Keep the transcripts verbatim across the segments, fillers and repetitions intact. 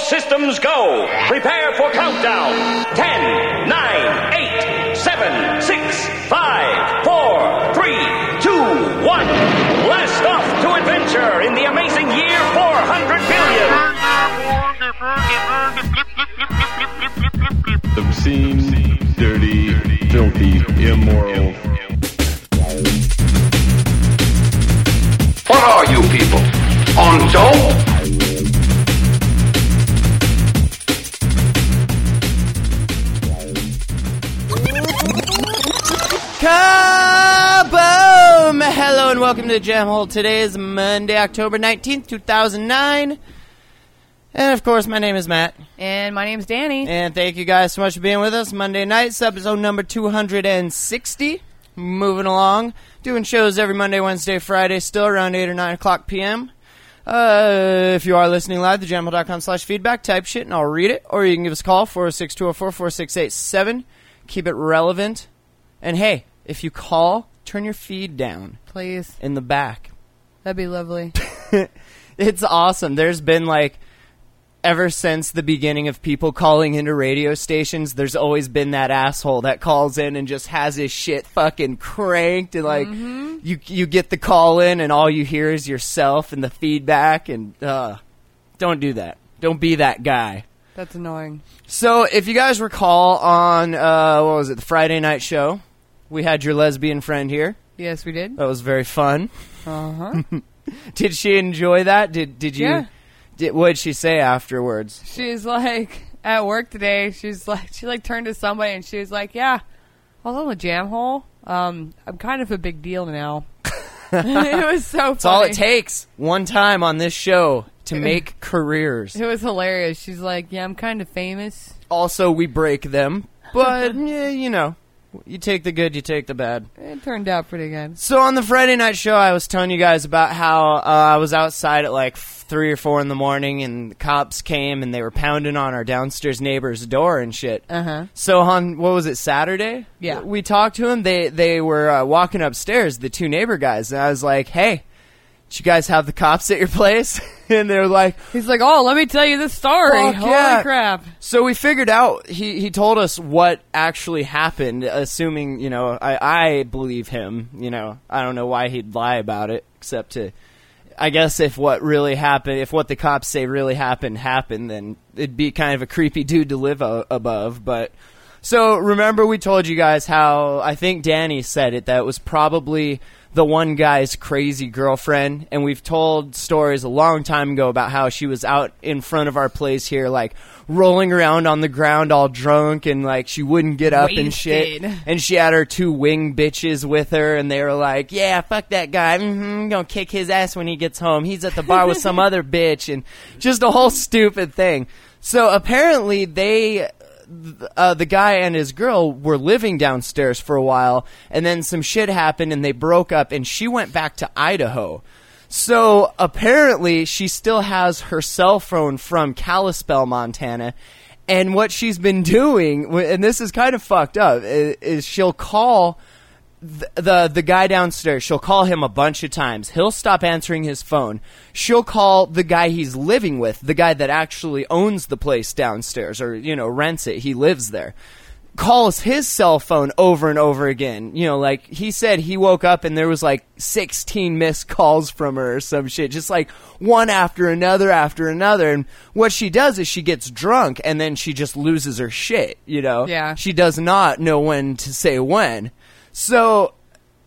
systems go. Prepare for countdown. Ten, nine, eight, seven, six, five, four, three, two, one. Blast off to adventure in the amazing year four hundred billion. Obscene, dirty, filthy, immoral. What are you people? On dope? Kaboom! Hello and welcome to the Jam Hole. Today is Monday, October nineteenth, two thousand nine. And of course, my name is Matt. And my name's Danny. And thank you guys so much for being with us. Monday nights, episode number two hundred sixty. Moving along. Doing shows every Monday, Wednesday, Friday, still around eight or nine o'clock p.m. Uh, if you are listening live, thejamhole.com slash feedback, type shit and I'll read it. Or you can give us a call, four oh six, two oh four, four six eight seven. Keep it relevant. And hey, if you call, turn your feed down. Please. In the back. That'd be lovely. It's awesome. There's been like, ever since the beginning of people calling into radio stations, there's always been that asshole that calls in and just has his shit fucking cranked. And like, mm-hmm. you you get the call in and all you hear is yourself and the feedback. And uh, don't do that. Don't be that guy. That's annoying. So if you guys recall on, uh, what was it, the Friday night show, we had your lesbian friend here. Yes, we did. That was very fun. Uh-huh. Did she enjoy that? Did did you? Yeah. Did, what did she say afterwards? She's like, at work today, she's like, she like turned to somebody and she was like, yeah, I was on the Jam Hole. Um, I'm kind of a big deal now. It was so funny. That's all it takes. One time on this show to make careers. It was hilarious. She's like, yeah, I'm kind of famous. Also, we break them. But, yeah, you know. You take the good, you take the bad. It turned out pretty good. So on the Friday night show, I was telling you guys about how uh, I was outside at like three or four in the morning, and the cops came and they were pounding on our downstairs neighbor's door and shit. Uh-huh. So on, what was it, Saturday? Yeah. We talked to them. They they were uh, walking upstairs, the two neighbor guys, and I was like, hey, did you guys have the cops at your place? And they were like... He's like, oh, let me tell you this story. Fuck Holy yeah. crap. So we figured out, he, he told us what actually happened, assuming, you know, I, I believe him. You know, I don't know why he'd lie about it, except to... I guess if what really happened, if what the cops say really happened, happened, then it'd be kind of a creepy dude to live a- above. But so remember we told you guys how, I think Danny said it, that it was probably the one guy's crazy girlfriend. And we've told stories a long time ago about how she was out in front of our place here, like rolling around on the ground all drunk, and like she wouldn't get up Wasted. and shit. And she had her two wing bitches with her, and they were like, yeah, fuck that guy. Mm-hmm, gonna kick his ass when he gets home. He's at the bar with some other bitch, and just a whole stupid thing. So apparently they... Uh, the guy and his girl were living downstairs for a while, and then some shit happened and they broke up, and she went back to Idaho. So apparently she still has her cell phone from Kalispell, Montana, and what she's been doing, and this is kind of fucked up, is she'll call the, the the guy downstairs. She'll call him a bunch of times. He'll stop answering his phone. She'll call the guy he's living with, the guy that actually owns the place downstairs, or, you know, rents it. He lives there. Calls his cell phone over and over again. You know, like, he said he woke up and there was like sixteen missed calls from her or some shit. Just like one after another after another. And what she does is she gets drunk and then she just loses her shit, you know? Yeah. She does not know when to say when. So,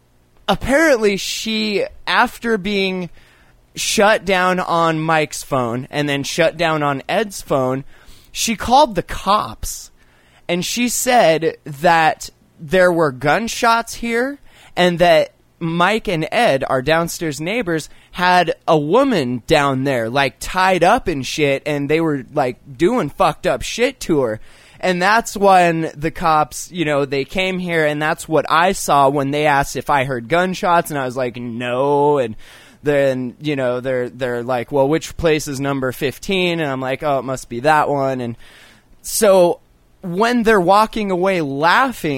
apparently she, after being shut down on Mike's phone and then shut down on Ed's phone, she called the cops. And she said that there were gunshots here and that Mike and Ed, our downstairs neighbors, had a woman down there, like, tied up and shit, and they were, like, doing fucked up shit to her. And that's when the cops, you know, they came here, and that's what I saw when they asked if I heard gunshots, and I was like, no, and then, you know, they're they're like, well, which place is number fifteen? And I'm like, oh, it must be that one. And so when they're walking away laughing,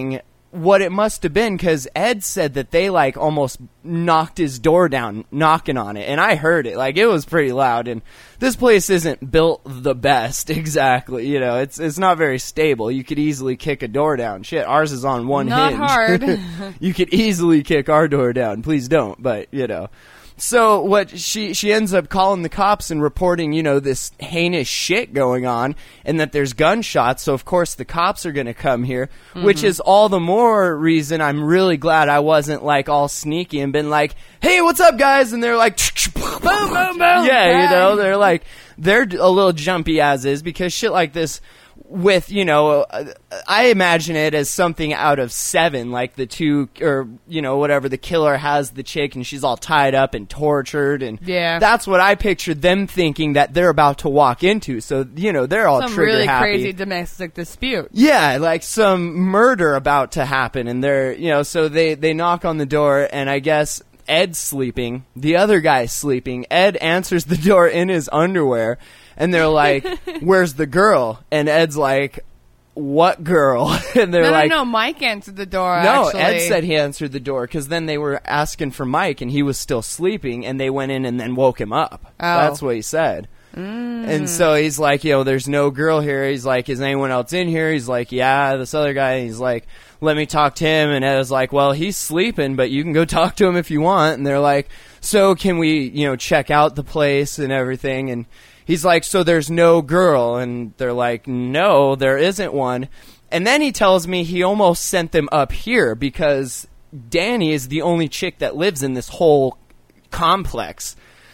what it must have been, because Ed said that they like almost knocked his door down knocking on it, and I heard it. Like, it was pretty loud, and this place isn't built the best exactly. You know, it's it's not very stable. You could easily kick a door down. Shit, ours is on one Not hinge. hard. You could easily kick our door down. Please don't, but you know. So what she she ends up calling the cops and reporting, you know, this heinous shit going on, and that there's gunshots. So of course the cops are going to come here, mm-hmm. which is all the more reason I'm really glad I wasn't like all sneaky and been like, "Hey, what's up, guys?" And they're like, boom, boom, boom. Yeah, you know, they're like they're a little jumpy as is, because shit like this. With, you know, uh, I imagine it as something out of Seven, like the two, or, you know, whatever, the killer has the chick and she's all tied up and tortured, and yeah. that's what I pictured them thinking that they're about to walk into. So, you know, they're all some trigger really happy. crazy domestic dispute. Yeah, like some murder about to happen, and they're, you know, so they, they knock on the door, and I guess Ed's sleeping, the other guy's sleeping. Ed answers the door in his underwear. And they're like, "Where's the girl?" And Ed's like, "What girl?" And they're no, like, no, no, Mike answered the door, No, actually. Ed said he answered the door, because then they were asking for Mike, and he was still sleeping, and they went in and then woke him up. Oh. That's what he said. Mm. And so he's like, you know, "There's no girl here." He's like, "Is anyone else in here?" He's like, "Yeah, this other guy." And he's like, "Let me talk to him." And Ed was like, "Well, he's sleeping, but you can go talk to him if you want." And they're like, "So can we, you know, check out the place and everything?" And he's like, "So there's no girl?" And they're like, "No, there isn't one." And then he tells me he almost sent them up here because Danny is the only chick that lives in this whole complex.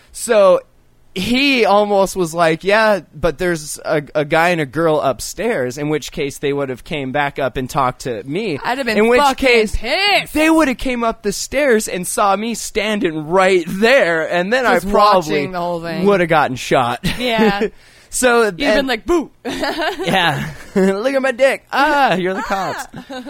So he almost was like, "Yeah, but there's a, a guy and a girl upstairs," in which case they would have came back up and talked to me. I'd have been in which fucking case pissed. They would have came up the stairs and saw me standing right there, and then Just I probably watching the whole thing. would have gotten shot. Yeah. So You've been like, "Boo!" Yeah. Look at my dick. Ah, you're the cops.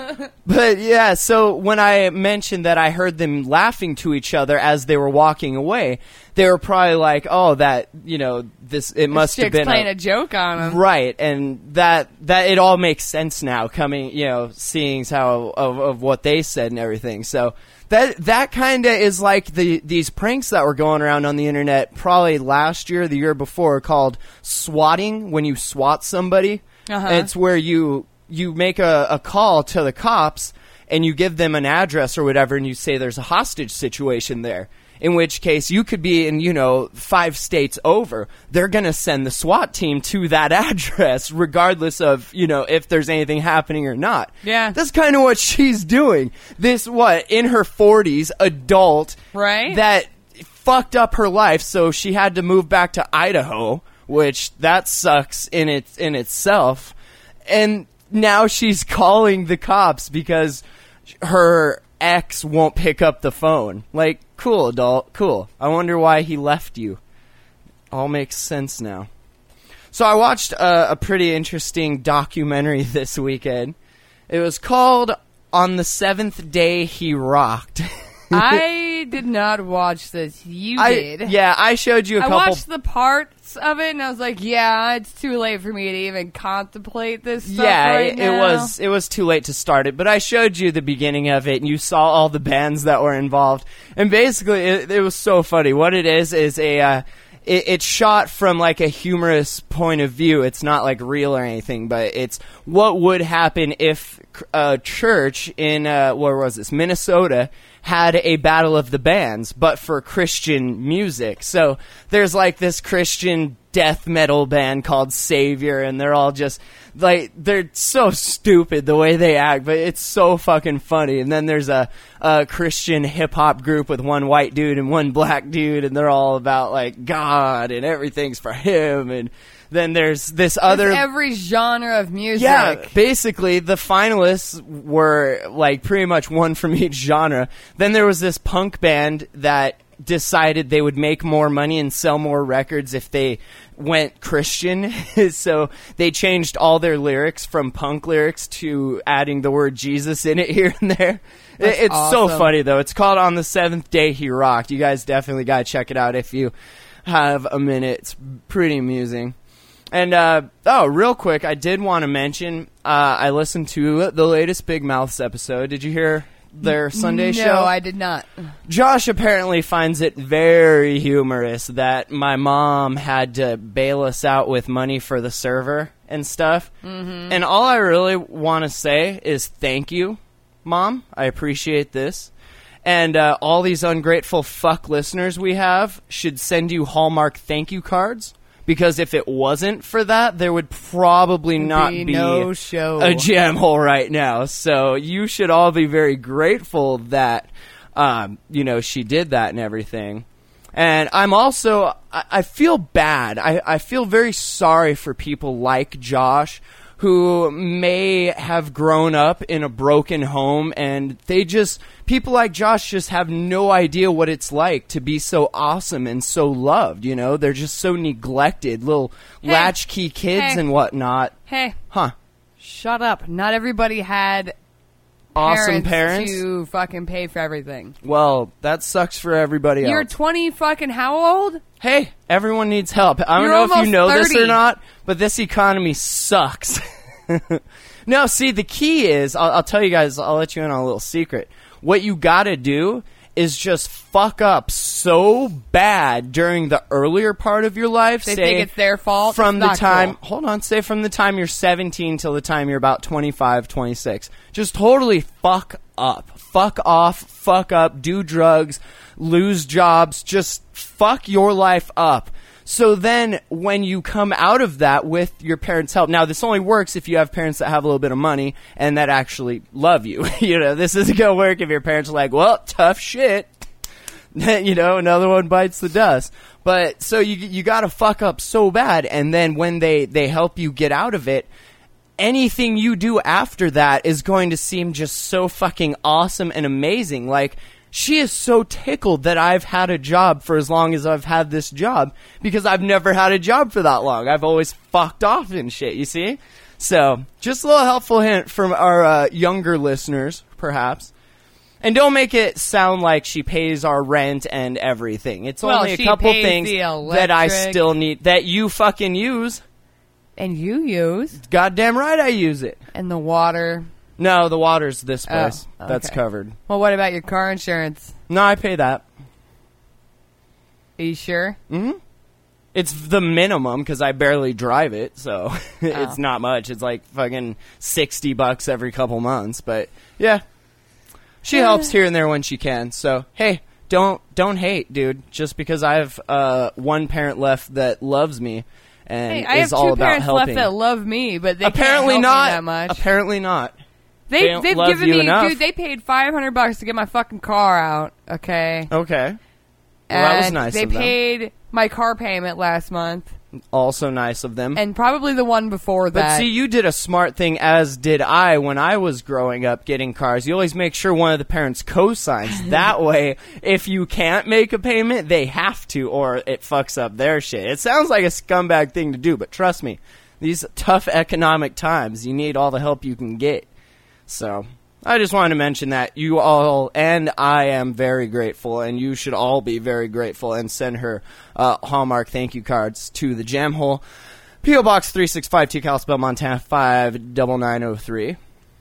But yeah, so when I mentioned that I heard them laughing to each other as they were walking away, they were probably like, "Oh, that, you know, this, it must have Chick's been playing a, a joke on him." Right, and that, that it all makes sense now, coming, you know, seeing how, of, of what they said and everything. So that, that kinda is like the, these pranks that were going around on the internet probably last year, the year before, called swatting, when you swat somebody. Uh-huh. It's where you, you make a, a call to the cops, and you give them an address or whatever, and you say there's a hostage situation there. In which case, you could be in, you know, five states over. They're going to send the SWAT team to that address, regardless of, you know, if there's anything happening or not. Yeah. That's kind of what she's doing. This, what, in her forties, adult. Right. That fucked up her life, so she had to move back to Idaho, which, that sucks in its in itself. And now she's calling the cops because her ex won't pick up the phone. Like, cool, adult, cool. I wonder why he left you. All makes sense now. So I watched a, a pretty interesting documentary this weekend. It was called On the Seventh Day He Rocked. I did not watch this. You I, did. Yeah, I showed you a I couple. watched the parts of it, and I was like, "Yeah, it's too late for me to even contemplate this stuff Yeah, right it, now." it was it was too late to start it, but I showed you the beginning of it, and you saw all the bands that were involved. And basically, it, it was so funny. What it is is a uh, it, it's shot from like a humorous point of view. It's not like real or anything, but it's what would happen if a church in uh, where was this, Minnesota, had a battle of the bands, but for Christian music. So there's like this Christian death metal band called Savior, and they're all just like, they're so stupid the way they act, but it's so fucking funny. And then there's a, a Christian hip hop group with one white dude and one black dude, and they're all about like God and everything's for him. And then there's this other It's every genre of music. Yeah, basically the finalists were like pretty much one from each genre. Then there was this punk band that decided they would make more money and sell more records if they went Christian. So they changed all their lyrics from punk lyrics to adding the word Jesus in it here and there. That's it's awesome. so funny though. It's called On the Seventh Day He Rocked. You guys definitely gotta check it out if you have a minute. It's pretty amusing. And, uh, oh, real quick, I did want to mention, uh, I listened to the latest Big Mouths episode. Did you hear their Sunday no, show? No, I did not. Josh apparently finds it very humorous that my mom had to bail us out with money for the server and stuff. Mm-hmm. And all I really want to say is thank you, Mom. I appreciate this. And uh, all these ungrateful fuck listeners we have should send you Hallmark thank you cards. Because if it wasn't for that, there would probably not be be no show. a jam hole right now. So you should all be very grateful that, um, you know, she did that and everything. And I'm also, I, I feel bad. I, I feel very sorry for people like Josh who may have grown up in a broken home, and they just, people like Josh just have no idea what it's like to be so awesome and so loved, you know? They're just so neglected, little Hey. latchkey kids Hey. and whatnot. Hey, Huh. shut up. Not everybody had Awesome parents? to fucking pay for everything. Well, that sucks for everybody You're else. twenty fucking how old? Hey, everyone needs help. I don't You're know if you almost know this or thirty. not, but this economy sucks. No, see, the key is, I'll, I'll tell you guys, I'll let you in on a little secret. What you gotta do is just fuck up so bad during the earlier part of your life. They say think it's their fault? From It's the not time, cool. hold on, say from the time you're seventeen till the time you're about twenty-five, twenty-six. Just totally fuck up. Fuck off, fuck up, do drugs, lose jobs, just fuck your life up. So then when you come out of that with your parents' help, now this only works if you have parents that have a little bit of money and that actually love you. You know, this isn't going to work if your parents are like, well, tough shit. You know, another one bites the dust. But so you you got to fuck up so bad, and then when they, they help you get out of it, anything you do after that is going to seem just so fucking awesome and amazing. Like, she is so tickled that I've had a job for as long as I've had this job, because I've never had a job for that long. I've always fucked off and shit, you see? So, just a little helpful hint from our uh, younger listeners, perhaps. And don't make it sound like she pays our rent and everything. It's Well, only a she couple pays things the that I electric. still need, that you fucking use. And you use. Goddamn right I use it. And the water. No, the water's this place. Oh, That's okay. covered. Well, what about your car insurance? No, I pay that. Are you sure? Mm-hmm. It's the minimum because I barely drive it, so it's Oh. not much. It's like fucking sixty bucks every couple months, but yeah, she helps here and there when she can. So hey, don't don't hate, dude. Just because I have uh, one parent left that loves me and Hey, I is have all two about parents helping. left that love me, but they Apparently can't help not. me that much. Apparently not. They, they don't they've love given you me, enough. dude. They paid five hundred bucks to get my fucking car out. Okay, Okay. Well, and that was nice they of them. paid my car payment last month, Also nice of them. and probably the one before But that. see, you did a smart thing, as did I when I was growing up getting cars. You always make sure one of the parents co-signs. That way, if you can't make a payment, they have to, or it fucks up their shit. It sounds like a scumbag thing to do, but trust me, these tough economic times, you need all the help you can get. So, I just wanted to mention that you all, and I am very grateful, and you should all be very grateful, and send her uh, Hallmark thank you cards to the Jam Hole. P O. Box three six five two, Kalispell, Montana five nine nine zero three.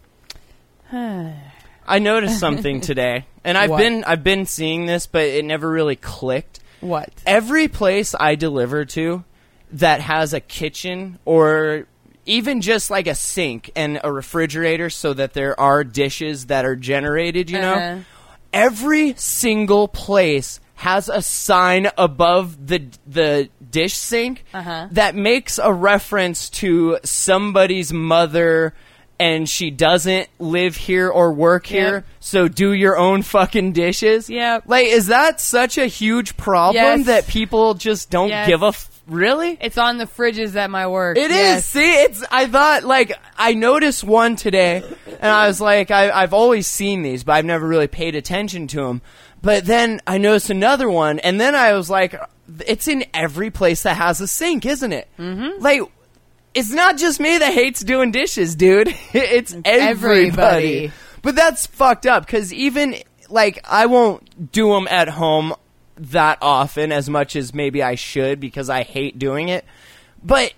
I noticed something today, and I've What? been I've been seeing this, but it never really clicked. what? Every place I deliver to that has a kitchen or even just like a sink and a refrigerator so that there are dishes that are generated, you Uh-huh. know, every single place has a sign above the the dish sink Uh-huh. that makes a reference to somebody's mother, and she doesn't live here or work Yep. here, so do your own fucking dishes. Yep. Like, is that such a huge problem Yes. that people just don't Yes. give a f- really? It's on the fridges at my work. It is. Yes. See, it's. I thought, like, I noticed one today, and I was like, I, I've always seen these, but I've never really paid attention to them. But then I noticed another one, and then I was like, it's in every place that has a sink, isn't it? Mm-hmm. Like, it's not just me that hates doing dishes, dude. It's, it's everybody. everybody. But that's fucked up, because even, like, I won't do them at home that often as much as maybe I should, because I hate doing it. But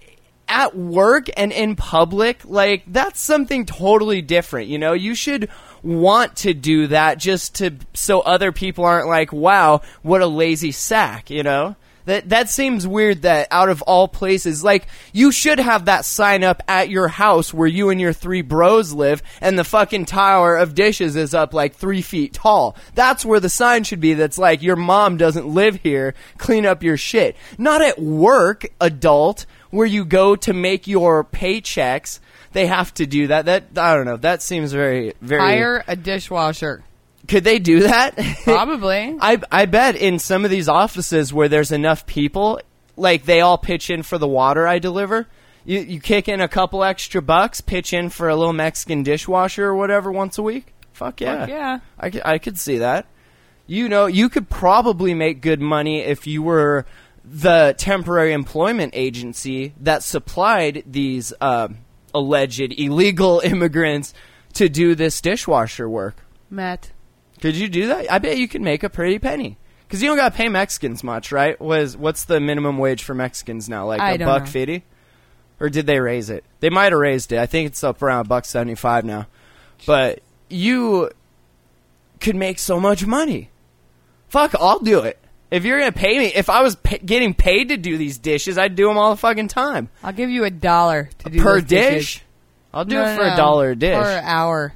at work and in public, like, that's something totally different, you know? You should want to do that just to so other people aren't like, wow, what a lazy sack, you know? That that seems weird that out of all places, like, you should have that sign up at your house where you and your three bros live and the fucking tower of dishes is up like three feet tall. That's where the sign should be that's like, your mom doesn't live here, clean up your shit. Not at work, adult, where you go to make your paychecks. They have to do that. That I don't know. That seems very, very... Hire a dishwasher. Could they do that? Probably. I I bet in some of these offices where there's enough people, like, they all pitch in for the water I deliver. You you kick in a couple extra bucks, pitch in for a little Mexican dishwasher or whatever once a week. Fuck yeah. Fuck yeah. I could, I could see that. You know, you could probably make good money if you were the temporary employment agency that supplied these uh, alleged illegal immigrants to do this dishwasher work. Matt. Could you do that? I bet you could make a pretty penny. Because you don't got to pay Mexicans much, right? Was What's the minimum wage for Mexicans now? Like I a don't buck know. fifty? Or did they raise it? They might have raised it. I think it's up around a buck seventy-five now. But you could make so much money. Fuck, I'll do it. If you're going to pay me, if I was pa- getting paid to do these dishes, I'd do them all the fucking time. I'll give you a dollar to do Per those dish? dishes. I'll do No, it no, for no. a dollar a dish. Per hour.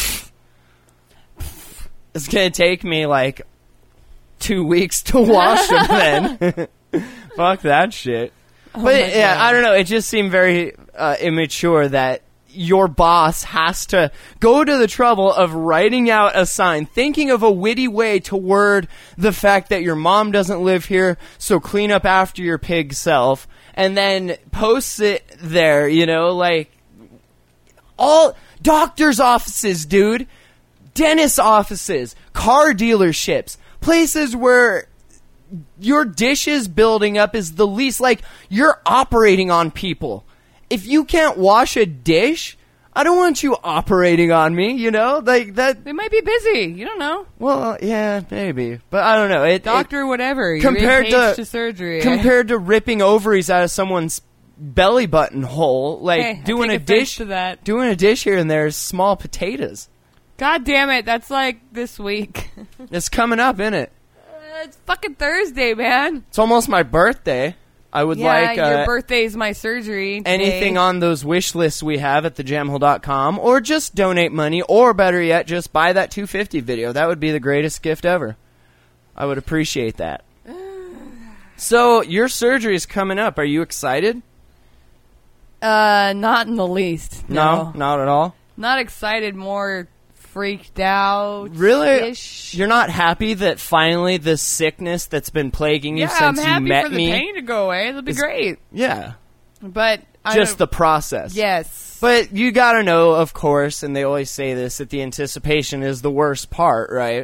It's going to take me like two weeks to wash them then. Fuck that shit. Oh but my yeah, God. I don't know. It just seemed very uh, immature that your boss has to go to the trouble of writing out a sign, thinking of a witty way to word the fact that your mom doesn't live here, so clean up after your pig self, and then posts it there, you know, like all doctors' offices, dude. Dentist offices, car dealerships, places where your dishes building up is the least, like, you're operating on people. If you can't wash a dish, I don't want you operating on me, you know? Like, that... They might be busy. You don't know. Well, yeah, maybe. But I don't know. It, Doctor, it, whatever. You're compared engaged to, to surgery. Compared to ripping ovaries out of someone's belly button hole, like, Hey, I doing a take offense dish... to that. Doing a dish here and there is small potatoes. God damn it. That's like this week. It's coming up, isn't it? Uh, it's fucking Thursday, man. It's almost my birthday. I would Yeah, like uh, your birthday's my surgery. today. anything on those wish lists we have at the jam hole dot com, or just donate money, or better yet, just buy that two fifty video. That would be the greatest gift ever. I would appreciate that. So, your surgery is coming up. Are you excited? Uh, not in the least. No, No. not at all. Not excited, more freaked out. Really? You're not happy that finally the sickness that's been plaguing you Yeah, I'm since happy you met for the me? pain to go away. It'll be It's- great. Yeah. But I Just the don't- process. Yes. But you gotta know, of course, and they always say this, that the anticipation is the worst part, right?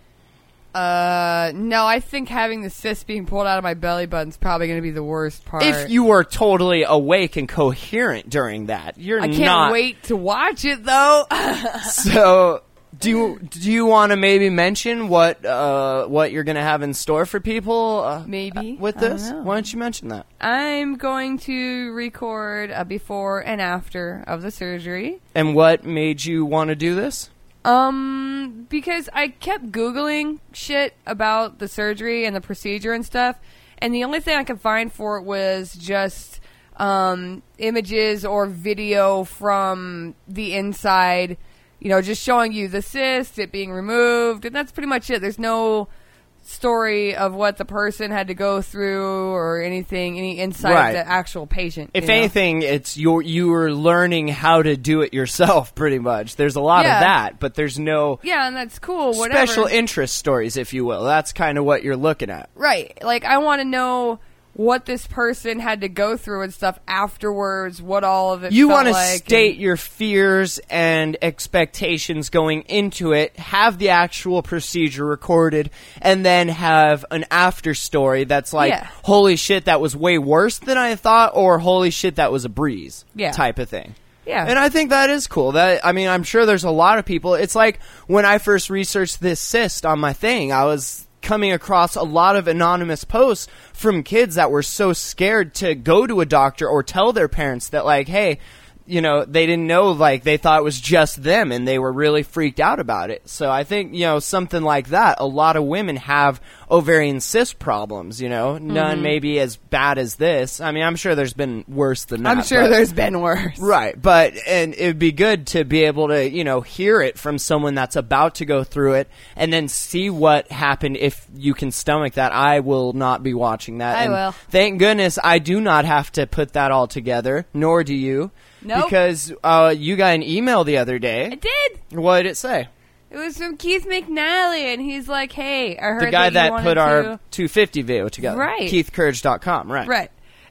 Uh, no, I think having the cyst being pulled out of my belly button's probably going to be the worst part. If you were totally awake and coherent during that, you're I can't not. wait to watch it though. So, do you, do you want to maybe mention what uh, what you're gonna have in store for people? Uh, Maybe. with I don't this. know. Why don't you mention that? I'm going to record a before and after of the surgery. And what made you want to do this? Um, because I kept Googling shit about the surgery and the procedure and stuff, and the only thing I could find for it was just um, images or video from the inside, you know, just showing you the cyst, it being removed, and that's pretty much it. There's no story of what the person had to go through or anything, any insight Right. of the actual patient. If you know? anything, it's you you were learning how to do it yourself, pretty much. There's a lot Yeah. of that, but there's no Yeah, and that's cool, whatever. special interest stories, if you will. That's kind of what you're looking at. Right. Like, I want to know what this person had to go through and stuff afterwards, what all of it You want to state your fears and expectations going into it, have the actual procedure recorded, and then have an after story that's like, Yeah. holy shit, that was way worse than I thought, or holy shit, that was a breeze, Yeah. type of thing. Yeah. And I think that is cool. That I mean, I'm sure there's a lot of people. It's like when I first researched this cyst on my thing, I was coming across a lot of anonymous posts from kids that were so scared to go to a doctor or tell their parents that, like, hey, you know, they didn't know, like, they thought it was just them and they were really freaked out about it. So I think, you know, something like that, a lot of women have ovarian cyst problems, you know, none Mm-hmm. maybe as bad as this. I mean, I'm sure there's been worse than that. I'm sure but- there's been worse. Right, but, and it'd be good to be able to, you know, hear it from someone that's about to go through it and then see what happened if you can stomach that. I will not be watching that. I and will. Thank goodness I do not have to put that all together, nor do you. Nope. Because uh, you got an email the other I day. did. What did it say? It was from Keith McNally, and he's like, "Hey, I heard The guy that, that, you put wanted our to- two fifty video together. Right. Keith Courage dot com, right. right."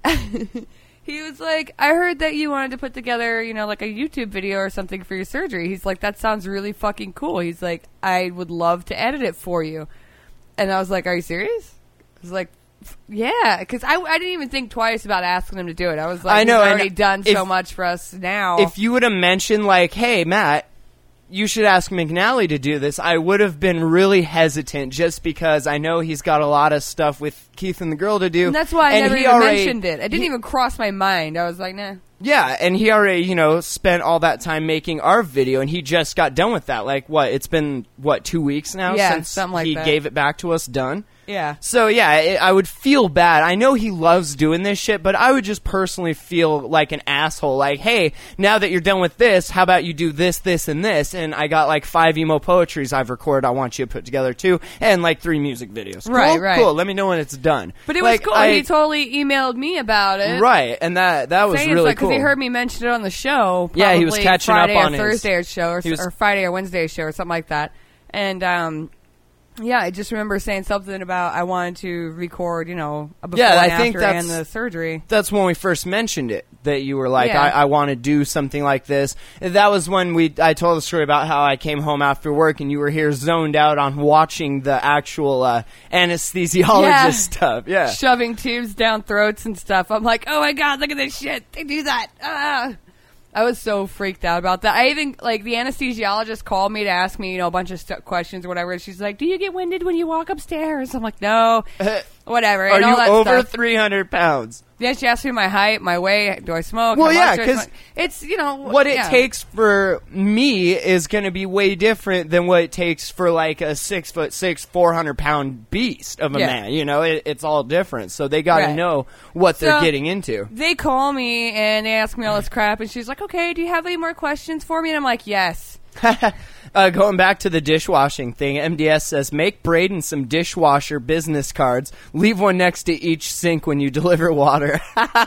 He was like, "I heard that you wanted to put together, you know, like a YouTube video or something for your surgery." He's like, "That sounds really fucking cool." He's like, "I would love to edit it for you," and I was like, "Are you serious?" I was like, "Yeah," because I, I didn't even think twice about asking him to do it. I was like, I know, "He's and already done if- so much for us now." If you would have mentioned, like, hey, Matt, you should ask McNally to do this, I would have been really hesitant just because I know he's got a lot of stuff with Keith and the girl to do. and that's why I and never he even already- mentioned it. It didn't he- even cross my mind. I was like, "Nah." Yeah, and he already, you know, spent all that time making our video, and he just got done with that. Like, what, it's been, what, two weeks now Yeah, since something like he that. gave it back to us done? Yeah. So, yeah, it, I would feel bad. I know he loves doing this shit, but I would just personally feel like an asshole. Like, hey, now that you're done with this, how about you do this, this, and this? And I got like five emo poetries I've recorded I want you to put together too, and like three music videos. Cool? Right, right. Cool, let me know when it's done. But it Like, was cool. I- he totally emailed me about it. Right, and that, that was Saying really it's like, cool. he heard me mention it on the show. Yeah, he was probably catching up Friday on or his- Thursday or show, or, he was- or Friday or Wednesday show, or something like that. And um, yeah, I just remember saying something about I wanted to record, you know, a before Yeah, and I think after that's- and the surgery. That's when we first mentioned it, that you were like, Yeah. I, I want to do something like this. And that was when we I told the story about how I came home after work and you were here zoned out on watching the actual uh, anesthesiologist Yeah. stuff. Yeah. Shoving tubes down throats and stuff. I'm like, oh my god, look at this shit. They do that. Ah. I was so freaked out about that. I even, like, the anesthesiologist called me to ask me, you know, a bunch of st- questions or whatever. And she's like, do you get winded when you walk upstairs? I'm like, no. Whatever. Are and all you that over stuff. three hundred pounds? Yeah, she asked me my height, my weight, do I smoke? Well, how yeah, much do I 'cause smoke? It's, you know. What it yeah. takes for me is going to be way different than what it takes for like a six foot six, four hundred pound beast of a Yeah. man. You know, it, it's all different. So they got to Right. know what they're So- getting into. They call me and they ask me all this crap, and she's like, okay, do you have any more questions for me? And I'm like, yes. Uh, going back to the dishwashing thing, M D S says, make Braden some dishwasher business cards. Leave one next to each sink when you deliver water.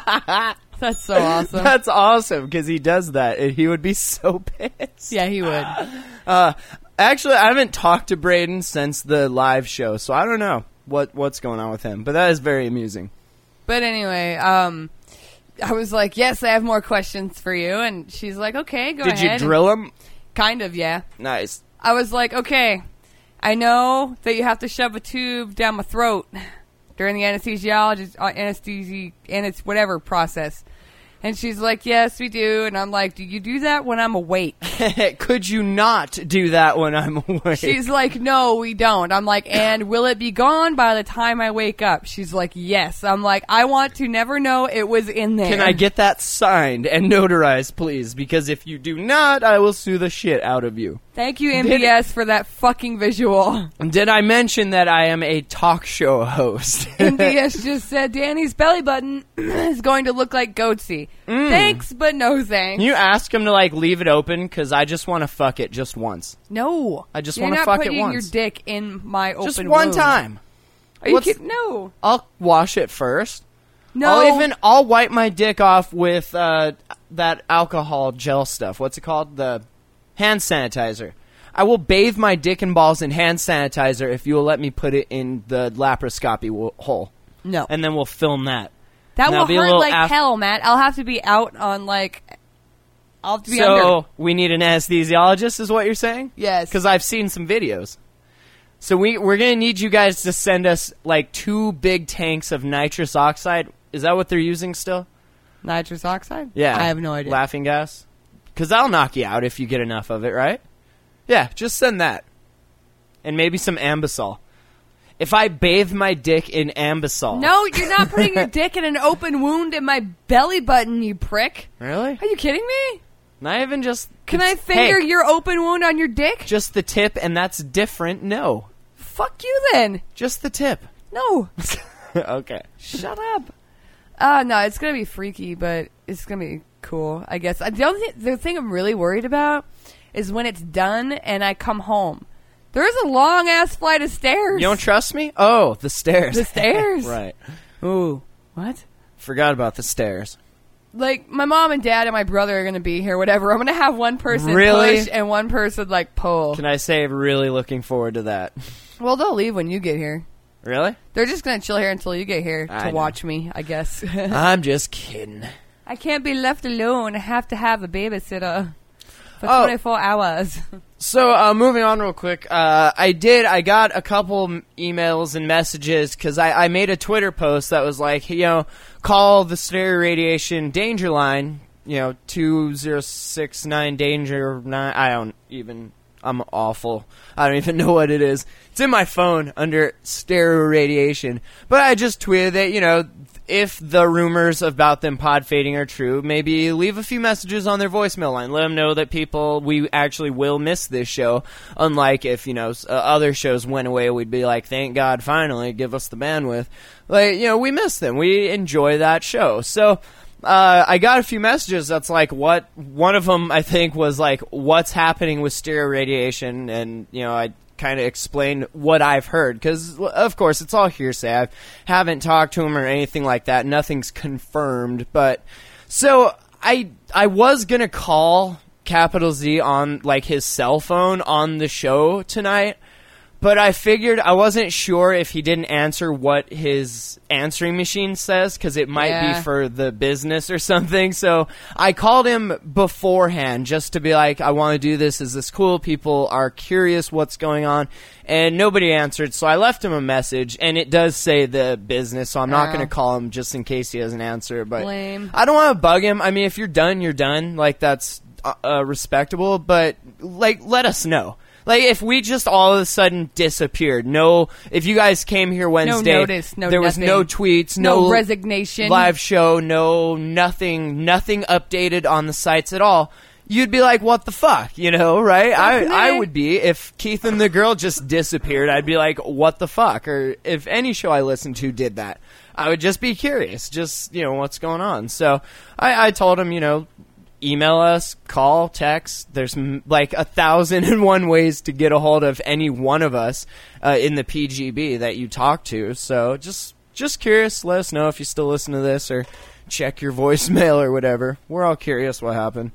That's so awesome. That's awesome, because he does that, and he would be so pissed. Yeah, he would. Uh, actually, I haven't talked to Braden since the live show, so I don't know what what's going on with him, but that is very amusing. But anyway, um, I was like, yes, I have more questions for you. And she's like, okay, go Did ahead. you drill him? Kind of, yeah. Nice. I was like, okay, I know that you have to shove a tube down my throat during the anesthesiologist, uh, anesthesi, and it's whatever process. And she's like, yes, we do. And I'm like, do you do that when I'm awake? Could you not do that when I'm awake? She's like, no, we don't. I'm like, and will it be gone by the time I wake up? She's like, yes. I'm like, I want to never know it was in there. Can I get that signed and notarized, please? Because if you do not, I will sue the shit out of you. Thank you, M B S, for that fucking visual. Did I mention that I am a talk show host? M B S just said Danny's belly button is going to look like goatsy. Thanks, but no thanks. Can you ask him to, like, leave it open? Because I just want to fuck it just once. No. I just You're wanna not fuck it putting once. your dick in my open Just one wound. time. Are you What's- kidding? No. I'll wash it first. No. I'll even I'll wipe my dick off with uh, that alcohol gel stuff. What's it called? The hand sanitizer. I will bathe my dick and balls in hand sanitizer if you will let me put it in the laparoscopy wo- hole, No. and then we'll film that. That and will I'll be a hurt little like af- hell, Matt. I'll have to be out on, like... I'll have to be So under. we need an anesthesiologist, is what you're saying? Yes. Because I've seen some videos. So we we're gonna need you guys to send us like two big tanks of nitrous oxide. Is that what they're using still? Nitrous oxide? Yeah. I have no idea. Laughing gas? Because that'll knock you out if you get enough of it, right? Yeah, just send that. And maybe some Ambisol. if I bathe my dick in Ambisol. No, you're not putting your dick in an open wound in my belly button, you prick. Really? Are you kidding me? Not even just... Can I finger hey, your open wound on your dick? just the tip, and that's different? No. Fuck you then. Just the tip. No. Okay. Shut up. Uh, no, it's going to be freaky, but it's going to be cool, I guess. The only th- the thing I'm really worried about is when it's done and I come home. There's a long-ass flight of stairs. You don't trust me? Oh, the stairs. The stairs. Right. Ooh. What? Forgot about the stairs. Like, my mom and dad and my brother are going to be here, whatever. I'm going to have one person Really? push and one person, like, pull. Can I say really looking forward to that? Well, they'll leave when you get here. Really? They're just going to chill here until you get here I to know. watch me, I guess. I'm just kidding. I can't be left alone. I have to have a babysitter for Oh. twenty-four hours. So, uh, moving on real quick, uh, I did, I got a couple m- emails and messages, because I, I made a Twitter post that was like, you know, call the stereo radiation danger line, you know, two zero six nine danger nine, I don't even, I'm awful, I don't even know what it is. It's in my phone under stereo radiation, but I just tweeted that, you know, if the rumors about them pod fading are true, maybe leave a few messages on their voicemail line. Let them know that people, we actually will miss this show. Unlike if, you know, uh, other shows went away, we'd be like, thank God, finally, give us the bandwidth. Like, you know, we miss them. We enjoy that show. So, uh, I got a few messages that's like, what, one of them, I think, was like, what's happening with stereo radiation? And, you know, I kind of explain what I've heard, because of course it's all hearsay. I haven't talked to him or anything like that. Nothing's confirmed. But so I I was gonna call Capital Z on like his cell phone on the show tonight, but I figured I wasn't sure if he didn't answer what his answering machine says, because it might Yeah. be for the business or something. So I called him beforehand just to be like, I want to do this. Is this cool? People are curious what's going on. And nobody answered, so I left him a message, and it does say the business, so I'm not Oh. going to call him just in case he doesn't answer. But Lame. I don't want to bug him. I mean, if you're done, you're done. Like, that's uh, uh, respectable, but, like, let us know. Like, if we just all of a sudden disappeared, no, if you guys came here Wednesday, notice, no there was nothing. no tweets, No no, resignation. live show, no nothing, nothing updated on the sites at all, you'd be like, what the fuck, you know, right? Fucking I, I A. would be. If Keith and the Girl just disappeared, I'd be like, what the fuck? Or if any show I listened to did that, I would just be curious, just, you know, what's going on. So I, I told him, you know, email us, call, text. There's m- like a thousand and one ways to get a hold of any one of us uh, in the P G B that you talk to. So just just curious. Let us know if you still listen to this or check your voicemail or whatever. We're all curious what happened.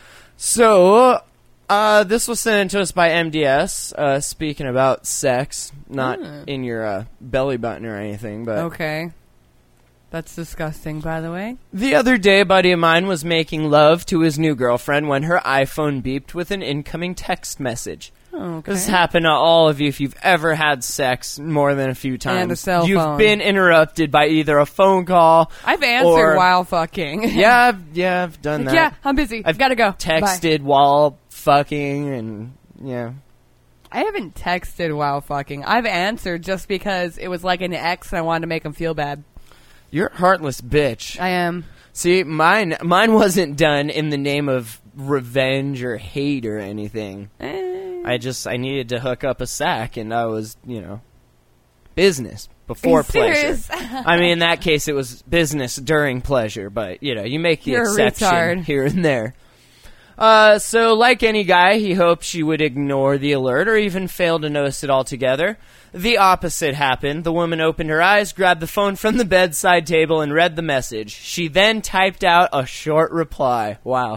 So uh, this was sent in to us by M D S. Uh, speaking about sex, not Mm. in your uh, belly button or anything, but Okay. That's disgusting, by the way. the other day, a buddy of mine was making love to his new girlfriend when her iPhone beeped with an incoming text message. Oh, okay. This has happened to all of you if you've ever had sex more than a few times. And a cell You've phone. been interrupted by either a phone call. I've answered or- while fucking. Yeah, I've, yeah, I've done that. Yeah, I'm busy. I've Gotta go. Bye. Texted while fucking, and yeah. I haven't texted while fucking. I've answered just because it was like an ex and I wanted to make him feel bad. You're a heartless bitch. I am. See, mine, mine wasn't done in the name of revenge or hate or anything. Eh. I just, I needed to hook up a sack, and I was, you know, business before Are you pleasure. serious? I mean, in that case, it was business during pleasure, but, you know, you make the You're a exception retard. here and there. Uh, so, like any guy, he hoped she would ignore the alert or even fail to notice it altogether. The opposite happened. The woman opened her eyes, grabbed the phone from the bedside table, and read the message. She then typed out a short reply. Wow.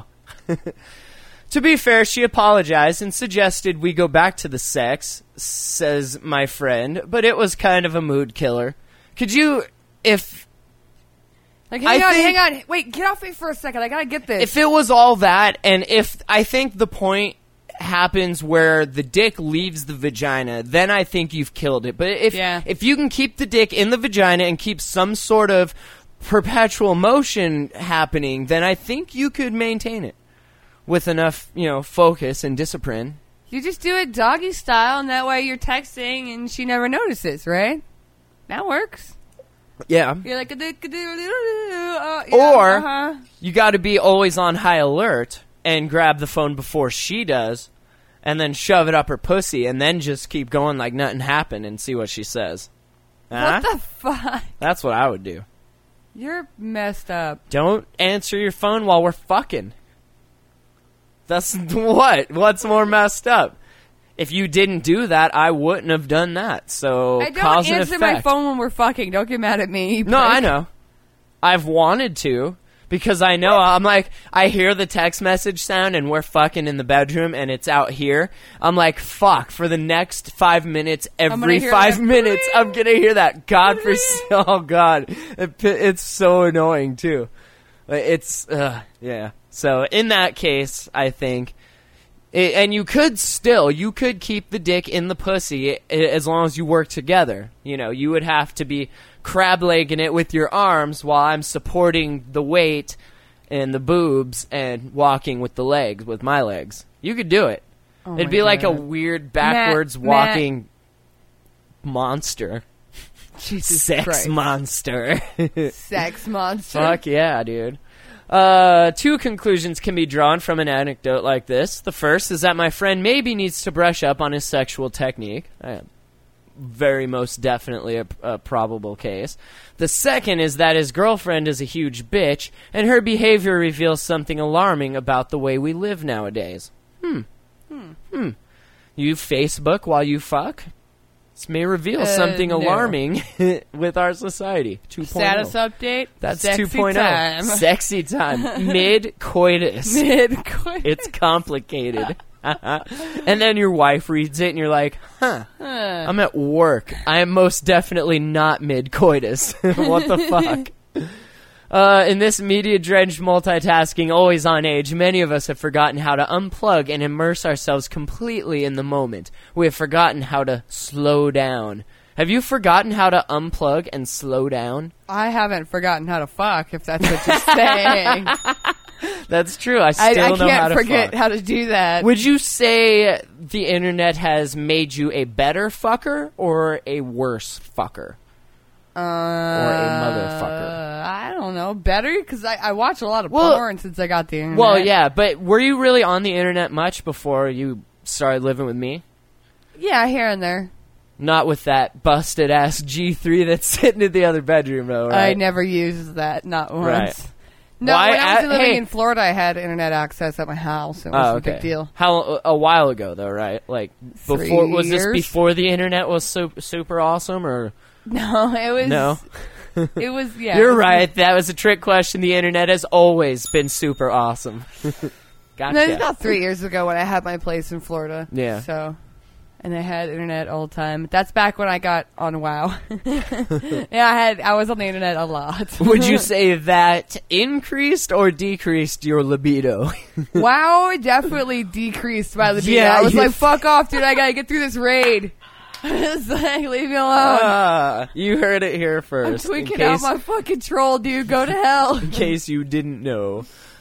To be fair, she apologized and suggested we go back to the sex, says my friend, but it was kind of a mood killer. Could you, if Like, hang I on, think- hang on. Wait, get off me for a second. I gotta get this. if it was all that, and if I think the point happens where the dick leaves the vagina, then I think you've killed it. But if Yeah. if you can keep the dick in the vagina and keep some sort of perpetual motion happening, then I think you could maintain it with enough, you know, focus and discipline. You just do it doggy style, and that way you're texting, and she never notices, right? That works. Yeah. You're like, uh, yeah, Or uh-huh. you got to be always on high alert and grab the phone before she does, and then shove it up her pussy, and then just keep going like nothing happened and see what she says. Huh? What the fuck? That's what I would do. You're messed up. Don't answer your phone while we're fucking. That's what? What's more messed up? If you didn't do that, I wouldn't have done that. So I don't cause and answer my effect. phone when we're fucking. Don't get mad at me. No, I know. I've wanted to because I know I'm like I hear the text message sound and we're fucking in the bedroom and it's out here. I'm like, fuck, for the next five minutes, every five that. minutes, I'm gonna hear that. God for oh god, it, it's so annoying too. It's uh, yeah. So in that case, I think. It, and you could still, you could keep the dick in the pussy as long as you work together. You know, you would have to be crab-legging it with your arms while I'm supporting the weight and the boobs and walking with the legs, with my legs. You could do it. Oh It'd be like a God. weird backwards Matt, walking Matt. monster. Jesus Sex Christ. monster. Sex monster. Fuck yeah, dude. Uh, two conclusions can be drawn from an anecdote like this. The first is that my friend maybe needs to brush up on his sexual technique. Uh, very most definitely a, a probable case. The second is that his girlfriend is a huge bitch, and her behavior reveals something alarming about the way we live nowadays. Hmm. Hmm. Hmm. You Facebook while you fuck? This may reveal Uh, something no. alarming with our society. two point oh. Status update. That's Sexy two point oh. time. Sexy time. Mid-coitus. Mid-coitus. It's complicated. And then your wife reads it and you're like, huh, I'm at work. I am most definitely not mid-coitus. What the fuck? Uh, in this media-drenched multitasking, always-on age, many of us have forgotten how to unplug and immerse ourselves completely in the moment. We have forgotten how to slow down. Have you forgotten how to unplug and slow down? I haven't forgotten how to fuck, if that's what you're saying. That's true. I I, still I know how can't to forget fuck. how to do that. Would you say the internet has made you a better fucker or a worse fucker? Uh, Or a motherfucker? I don't know. Better? Because I, I watch a lot of Well- porn since I got the internet. Well, yeah, but were you really on the internet much before you started living with me? Yeah, here and there. Not with that busted ass G three that's sitting in the other bedroom, though, right? I never used that, not once. Right. No, Why when I was at- living hey. in Florida, I had internet access at my house. It was Oh, a okay. big deal. How a while ago, though, right? Like Three before? Was this years. before the internet was so, super awesome, or No, it was. no? It was. Yeah, You're it was- right. That was a trick question. The internet has always been super awesome. Gotcha. No, it was about three years ago when I had my place in Florida. Yeah. So, and I had internet all the time. That's back when I got on WoW. Yeah, I had. I was on the internet a lot. Would you say that increased or decreased your libido? WoW definitely decreased by the beat. Yeah, I was you- like, "Fuck off, dude! I gotta get through this raid." It's like, leave me alone. Ah, you heard it here I'm first. In tweaking out case, my fucking troll, dude. Go to hell. in case you didn't know.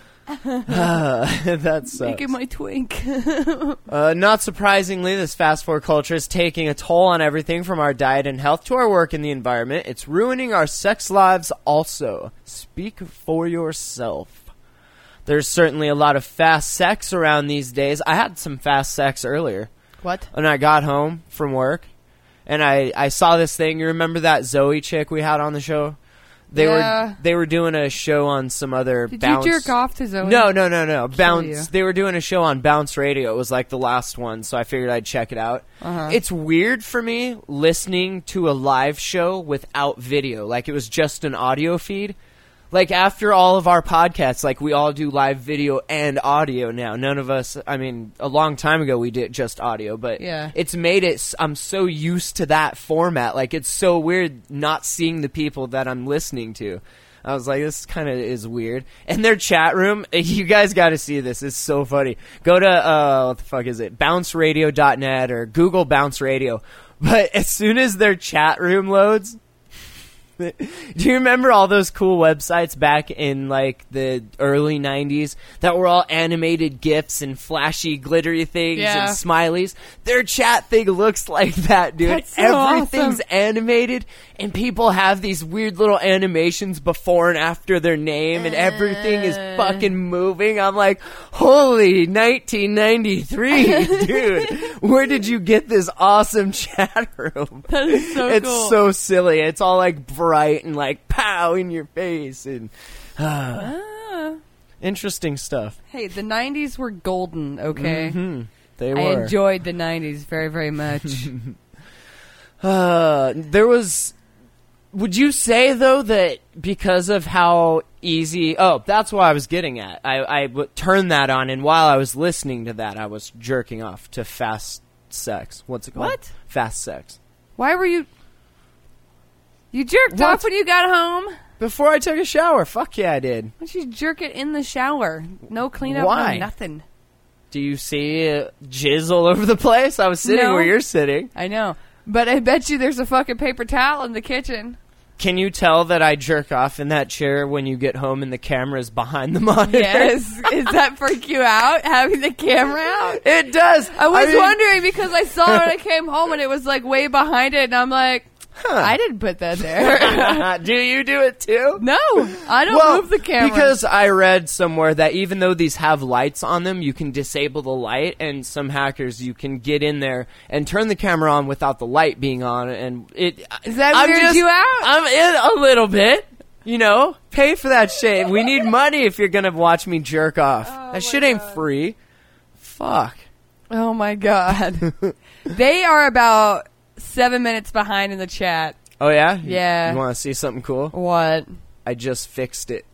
Ah, that sucks. Making my twink. Uh, not surprisingly, this fast food culture is taking a toll on everything from our diet and health to our work and the environment. It's ruining our sex lives also. Speak for yourself. There's certainly a lot of fast sex around these days. I had some fast sex earlier What? when I got home from work. And I, I saw this thing. You remember that Zoe chick we had on the show? They Yeah. were they were doing a show on some other Did bounce. you jerk off to Zoe? No, no, no, no. Kill Bounce. you. They were doing a show on Bounce Radio. It was like the last one, so I figured I'd check it out. Uh-huh. It's weird for me listening to a live show without video. Like it was just an audio feed. Like after all of our podcasts, like we all do live video and audio now. None of us, I mean, a long time ago we did just audio, but Yeah. it's made it, s- I'm so used to that format. Like it's so weird not seeing the people that I'm listening to. I was like, this kind of is weird. And their chat room, you guys got to see this. It's so funny. Go to, uh, what the fuck is it? bounce radio dot net or Google Bounce Radio. But as soon as their chat room loads, Do you remember all those cool websites back in like the early nineties that were all animated GIFs and flashy glittery things Yeah. and smileys? Their chat thing looks like that, dude. That's so Everything's awesome. animated and people have these weird little animations before and after their name and everything is fucking moving. I'm like, holy nineteen ninety-three, dude. Where did you get this awesome chat room? That is so It's cool. so silly. It's all like bright and like pow in your face and uh, Ah. interesting stuff. Hey, the nineties were golden, okay? Hmm, they I were. enjoyed the nineties very, very much. uh, there was. Would you say though that because of how easy? Oh, that's what I was getting at. I, I w- turned that on, and while I was listening to that, I was jerking off to fast sex. What's it called? What? Fast sex. Why were you... You jerked What? off when you got home? Before I took a shower. Fuck yeah, I did. Why don't you jerk it in the shower? No cleanup, Why? no nothing. Do you see uh, jizz all over the place? I was sitting No. where you're sitting. I know. But I bet you there's a fucking paper towel in the kitchen. Can you tell that I jerk off in that chair when you get home and the camera's behind the monitor? Yes. Does that freak you out, having the camera out? It does. I was mean, wondering because I saw it when I came home and it was like way behind it, and I'm like, Huh. I didn't put that there. Do you do it too? No, I don't Well, move the camera. because I read somewhere that even though these have lights on them, you can disable the light, and some hackers you can get in there and turn the camera on without the light being on, and it Does that I'm weird just- you out? I'm in a little bit. You know, pay for that shit. We need money if you're gonna watch me jerk off. Oh, that shit ain't free. Fuck. Oh my god. They are about seven minutes behind in the chat. Oh yeah? Yeah. You want to see something cool? What? I just fixed it.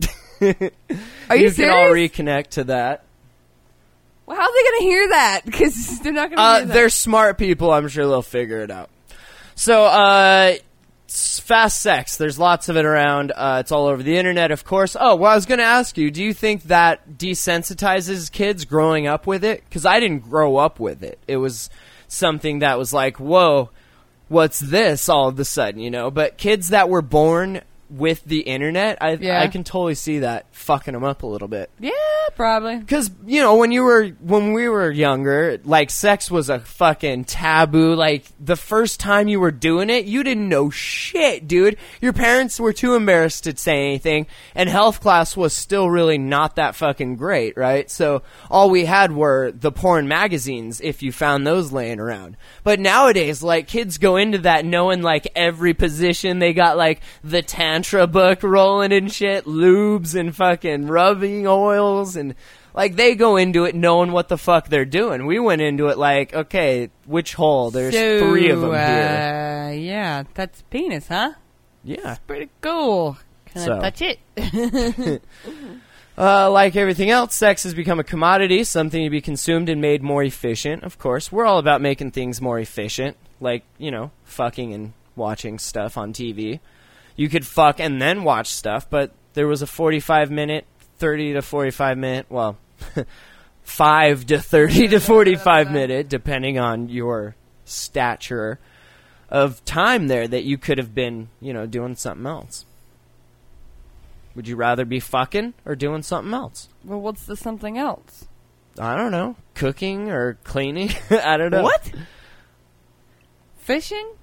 Are you, you can all serious? reconnect to that. Well, how are they going to hear that? Because they're not going to Uh, hear that. they're smart people. I'm sure they'll figure it out. So, uh, s- fast sex. There's lots of it around. Uh, it's all over the internet, of course. Oh, well, I was going to ask you, do you think that desensitizes kids growing up with it? Because I didn't grow up with it. It was something that was like, whoa, what's this all of a sudden, you know? But kids that were born with the internet, I, Yeah. I can totally see that fucking them up a little bit. Yeah, probably. Because, you know, when you were, when we were younger, like, sex was a fucking taboo. Like, the first time you were doing it, you didn't know shit, dude. Your parents were too embarrassed to say anything, and health class was still really not that fucking great, right? So, all we had were the porn magazines, if you found those laying around. But nowadays, like, kids go into that knowing, like, every position. They got, like, the Tantra book rolling and shit, lubes and fucking rubbing oils, and like they go into it knowing what the fuck they're doing. We went into it like, okay, which hole? There's So, three of them uh, here. Yeah, that's penis, huh? Yeah. Pretty cool. Can So. I touch it? Uh, like everything else, sex has become a commodity, something to be consumed and made more efficient. Of course, we're all about making things more efficient, like, you know, fucking and watching stuff on T V. You could fuck and then watch stuff, but there was a forty-five minute, thirty to forty-five minute, well, five to thirty to forty-five minute, depending on your stature, of time there that you could have been, you know, doing something else. Would you rather be fucking or doing something else? Well, what's the something else? I don't know. Cooking or cleaning? I don't know. What? Fishing?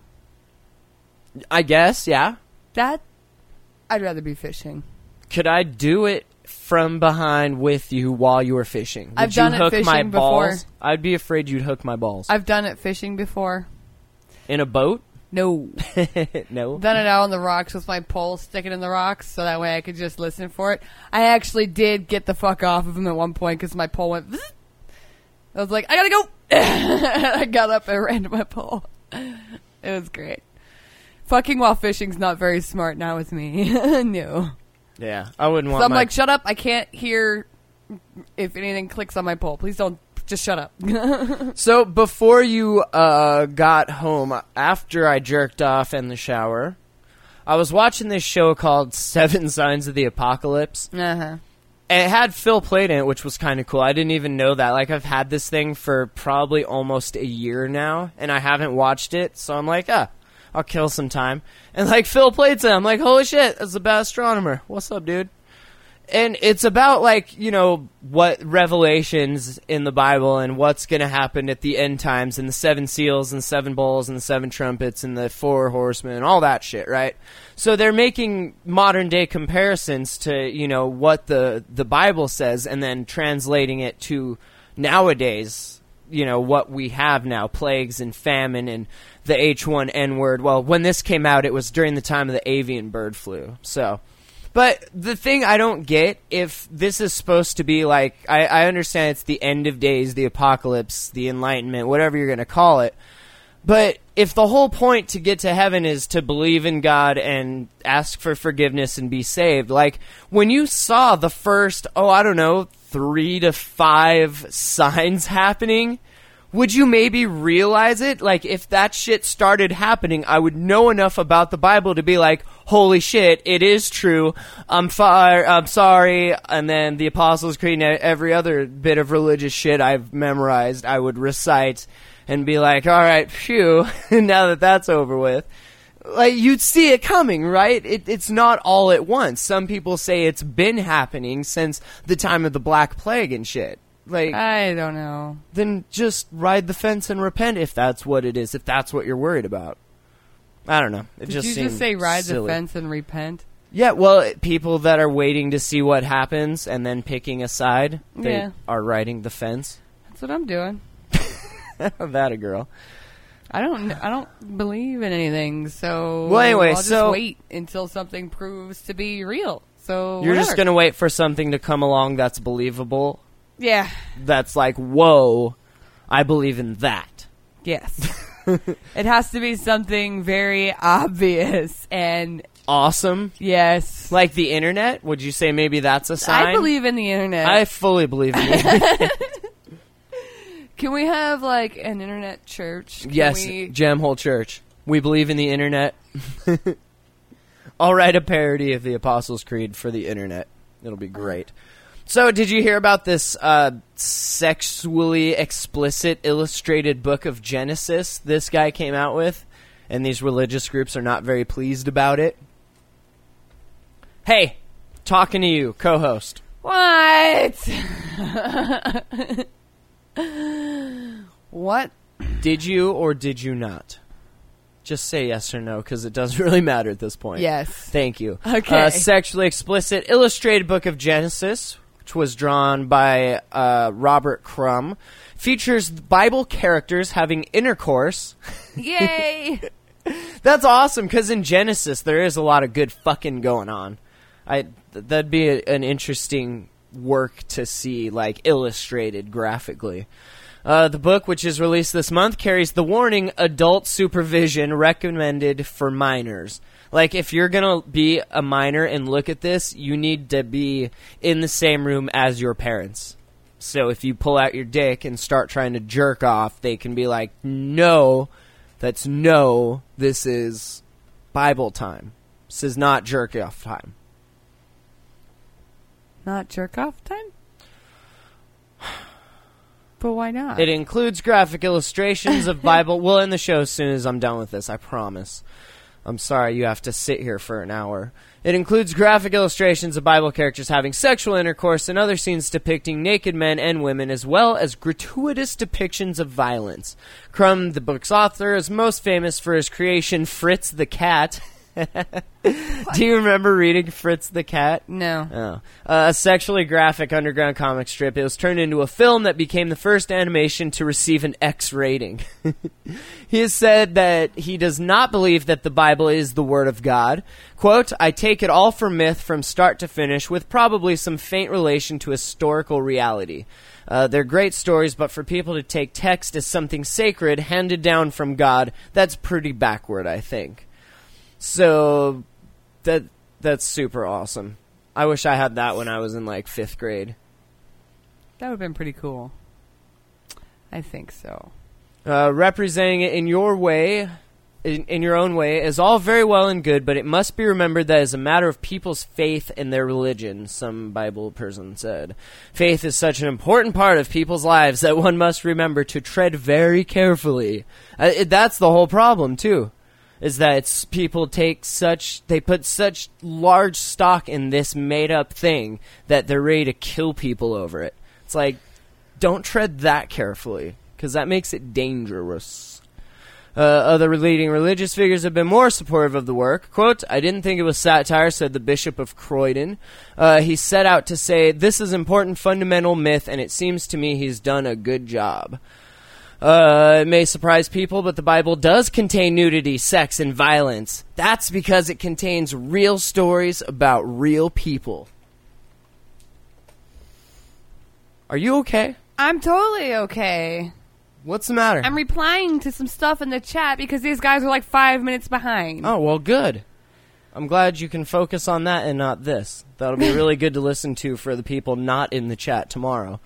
I guess, yeah. That? I'd rather be fishing. Could I do it from behind with you while you were fishing? Would I've you done it hook my fishing before. balls? I'd be afraid you'd hook my balls. I've done it fishing before. In a boat? No. No. Done it out on the rocks with my pole sticking in the rocks so that way I could just listen for it. I actually did get the fuck off of him at one point because my pole went... Zzz. I was like, I gotta go! I got up and ran to my pole. It was great. Fucking while fishing's not very smart now with me. No. Yeah, I wouldn't want So I'm my... like, shut up. I can't hear if anything clicks on my pole. Please don't. Just shut up. So before you uh, got home, after I jerked off in the shower, I was watching this show called Seven Signs of the Apocalypse. Uh-huh. And it had Phil Plait in it, which was kind of cool. I didn't even know that. Like, I've had this thing for probably almost a year now, and I haven't watched it. So I'm like, ah, I'll kill some time. And, like, Phil Plates, I'm like, holy shit, that's a bad astronomer. What's up, dude? And it's about, like, you know, what revelations in the Bible and what's going to happen at the end times and the seven seals and seven bowls and the seven trumpets and the four horsemen and all that shit, right? So they're making modern-day comparisons to, you know, what the, the Bible says and then translating it to nowadays, you know, what we have now, plagues and famine and the H one N word. Well, when this came out, it was during the time of the avian bird flu, so... But the thing I don't get, if this is supposed to be like, I, I understand it's the end of days, the apocalypse, the enlightenment, whatever you're going to call it. But if the whole point to get to heaven is to believe in God and ask for forgiveness and be saved, like when you saw the first, oh, I don't know, three to five signs happening, would you maybe realize it? Like, if that shit started happening, I would know enough about the Bible to be like, holy shit, it is true. I'm far, I'm sorry. And then the Apostles' Creed and every other bit of religious shit I've memorized, I would recite and be like, all right, phew, now that that's over with. Like, you'd see it coming, right? It, it's not all at once. Some people say it's been happening since the time of the Black Plague and shit. Like, I don't know. Then just ride the fence and repent if that's what it is, if that's what you're worried about. I don't know. It Did just you seemed just say ride silly. the fence and repent? Yeah, well, it- people that are waiting to see what happens and then picking a side, they Yeah. are riding the fence. That's what I'm doing. That a girl. I don't. I don't believe in anything. So Well, anyway, I'll just so- wait until something proves to be real. So You're just whatever. going to wait for something to come along that's believable. Yeah. That's like, whoa, I believe in that. Yes. It has to be something very obvious and Awesome. yes. Like the internet? Would you say maybe that's a sign? I believe in the internet. I fully believe in it. Can we have like an internet church? Can Yes, we- Gem Hole Church. We believe in the internet. I'll write a parody of the Apostles' Creed for the internet. It'll be great. So, did you hear about this uh, sexually explicit illustrated book of Genesis this guy came out with? And these religious groups are not very pleased about it. Hey, talking to you, co-host. What? What? Did you or did you not? Just say yes or no, because it doesn't really matter at this point. Yes. Thank you. Okay. Uh, sexually explicit illustrated book of Genesis, which was drawn by uh, Robert Crumb, features Bible characters having intercourse. Yay! That's awesome, because in Genesis there is a lot of good fucking going on. I th- that'd be a, an interesting work to see, like illustrated graphically. Uh, the book, which is released this month, carries the warning, adult supervision recommended for minors. Like, if you're going to be a minor and look at this, you need to be in the same room as your parents. So if you pull out your dick and start trying to jerk off, they can be like, no, that's no, this is Bible time. This is not jerk off time. Not jerk off time? But why not? It includes graphic illustrations of Bible. We'll end the show as soon as I'm done with this, I promise. I'm sorry you have to sit here for an hour. It includes graphic illustrations of Bible characters having sexual intercourse and other scenes depicting naked men and women, as well as gratuitous depictions of violence. Crumb, the book's author, is most famous for his creation, Fritz the Cat. Do you remember reading Fritz the Cat? No. Oh. Uh, a sexually graphic underground comic strip. It was turned into a film that became the first animation to receive an X rating. He has said that he does not believe that the Bible is the Word of God. Quote, I take it all for myth from start to finish, with probably some faint relation to historical reality. Uh, they're great stories, but for people to take text as something sacred handed down from God, that's pretty backward, I think. So, that that's super awesome. I wish I had that when I was in, like, fifth grade. That would have been pretty cool. I think so. Uh, representing it in your way, in, in your own way, is all very well and good, but it must be remembered that as a matter of people's faith and their religion, some Bible person said. Faith is such an important part of people's lives that one must remember to tread very carefully. Uh, it, that's the whole problem, too. is that it's people take such they put such large stock in this made up thing that they're ready to kill people over it. It's like, don't tread that carefully, because that makes it dangerous. Uh, other leading religious figures have been more supportive of the work. Quote, I didn't think it was satire, said the Bishop of Croydon. Uh, he set out to say, this is important fundamental myth, and it seems to me he's done a good job. Uh, it may surprise people, but the Bible does contain nudity, sex, and violence. That's because it contains real stories about real people. Are you okay? I'm totally okay. What's the matter? I'm replying to some stuff in the chat because these guys are like five minutes behind. Oh, well, good. I'm glad you can focus on that and not this. That'll be really good to listen to for the people not in the chat tomorrow.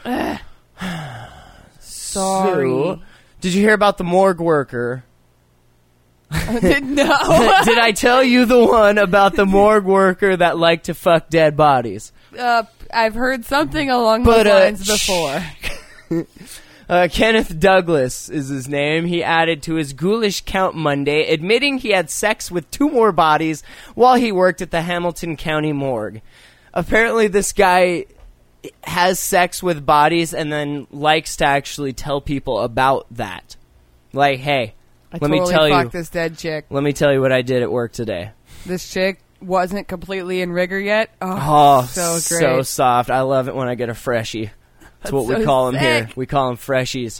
Sorry. So, did you hear about the morgue worker? No. Did I tell you the one about the morgue worker that liked to fuck dead bodies? Uh, I've heard something along But, those uh, lines before. Uh, Kenneth Douglas is his name. He added to his ghoulish count Monday, admitting he had sex with two more bodies while he worked at the Hamilton County morgue. Apparently this guy has sex with bodies and then likes to actually tell people about that. Like, hey, I let totally me tell fucked you. this dead chick. Let me tell you what I did at work today. This chick wasn't completely in rigor yet. Oh, Oh, so great. so soft. I love it when I get a freshie. That's, what we so call them here. sick. We call them freshies.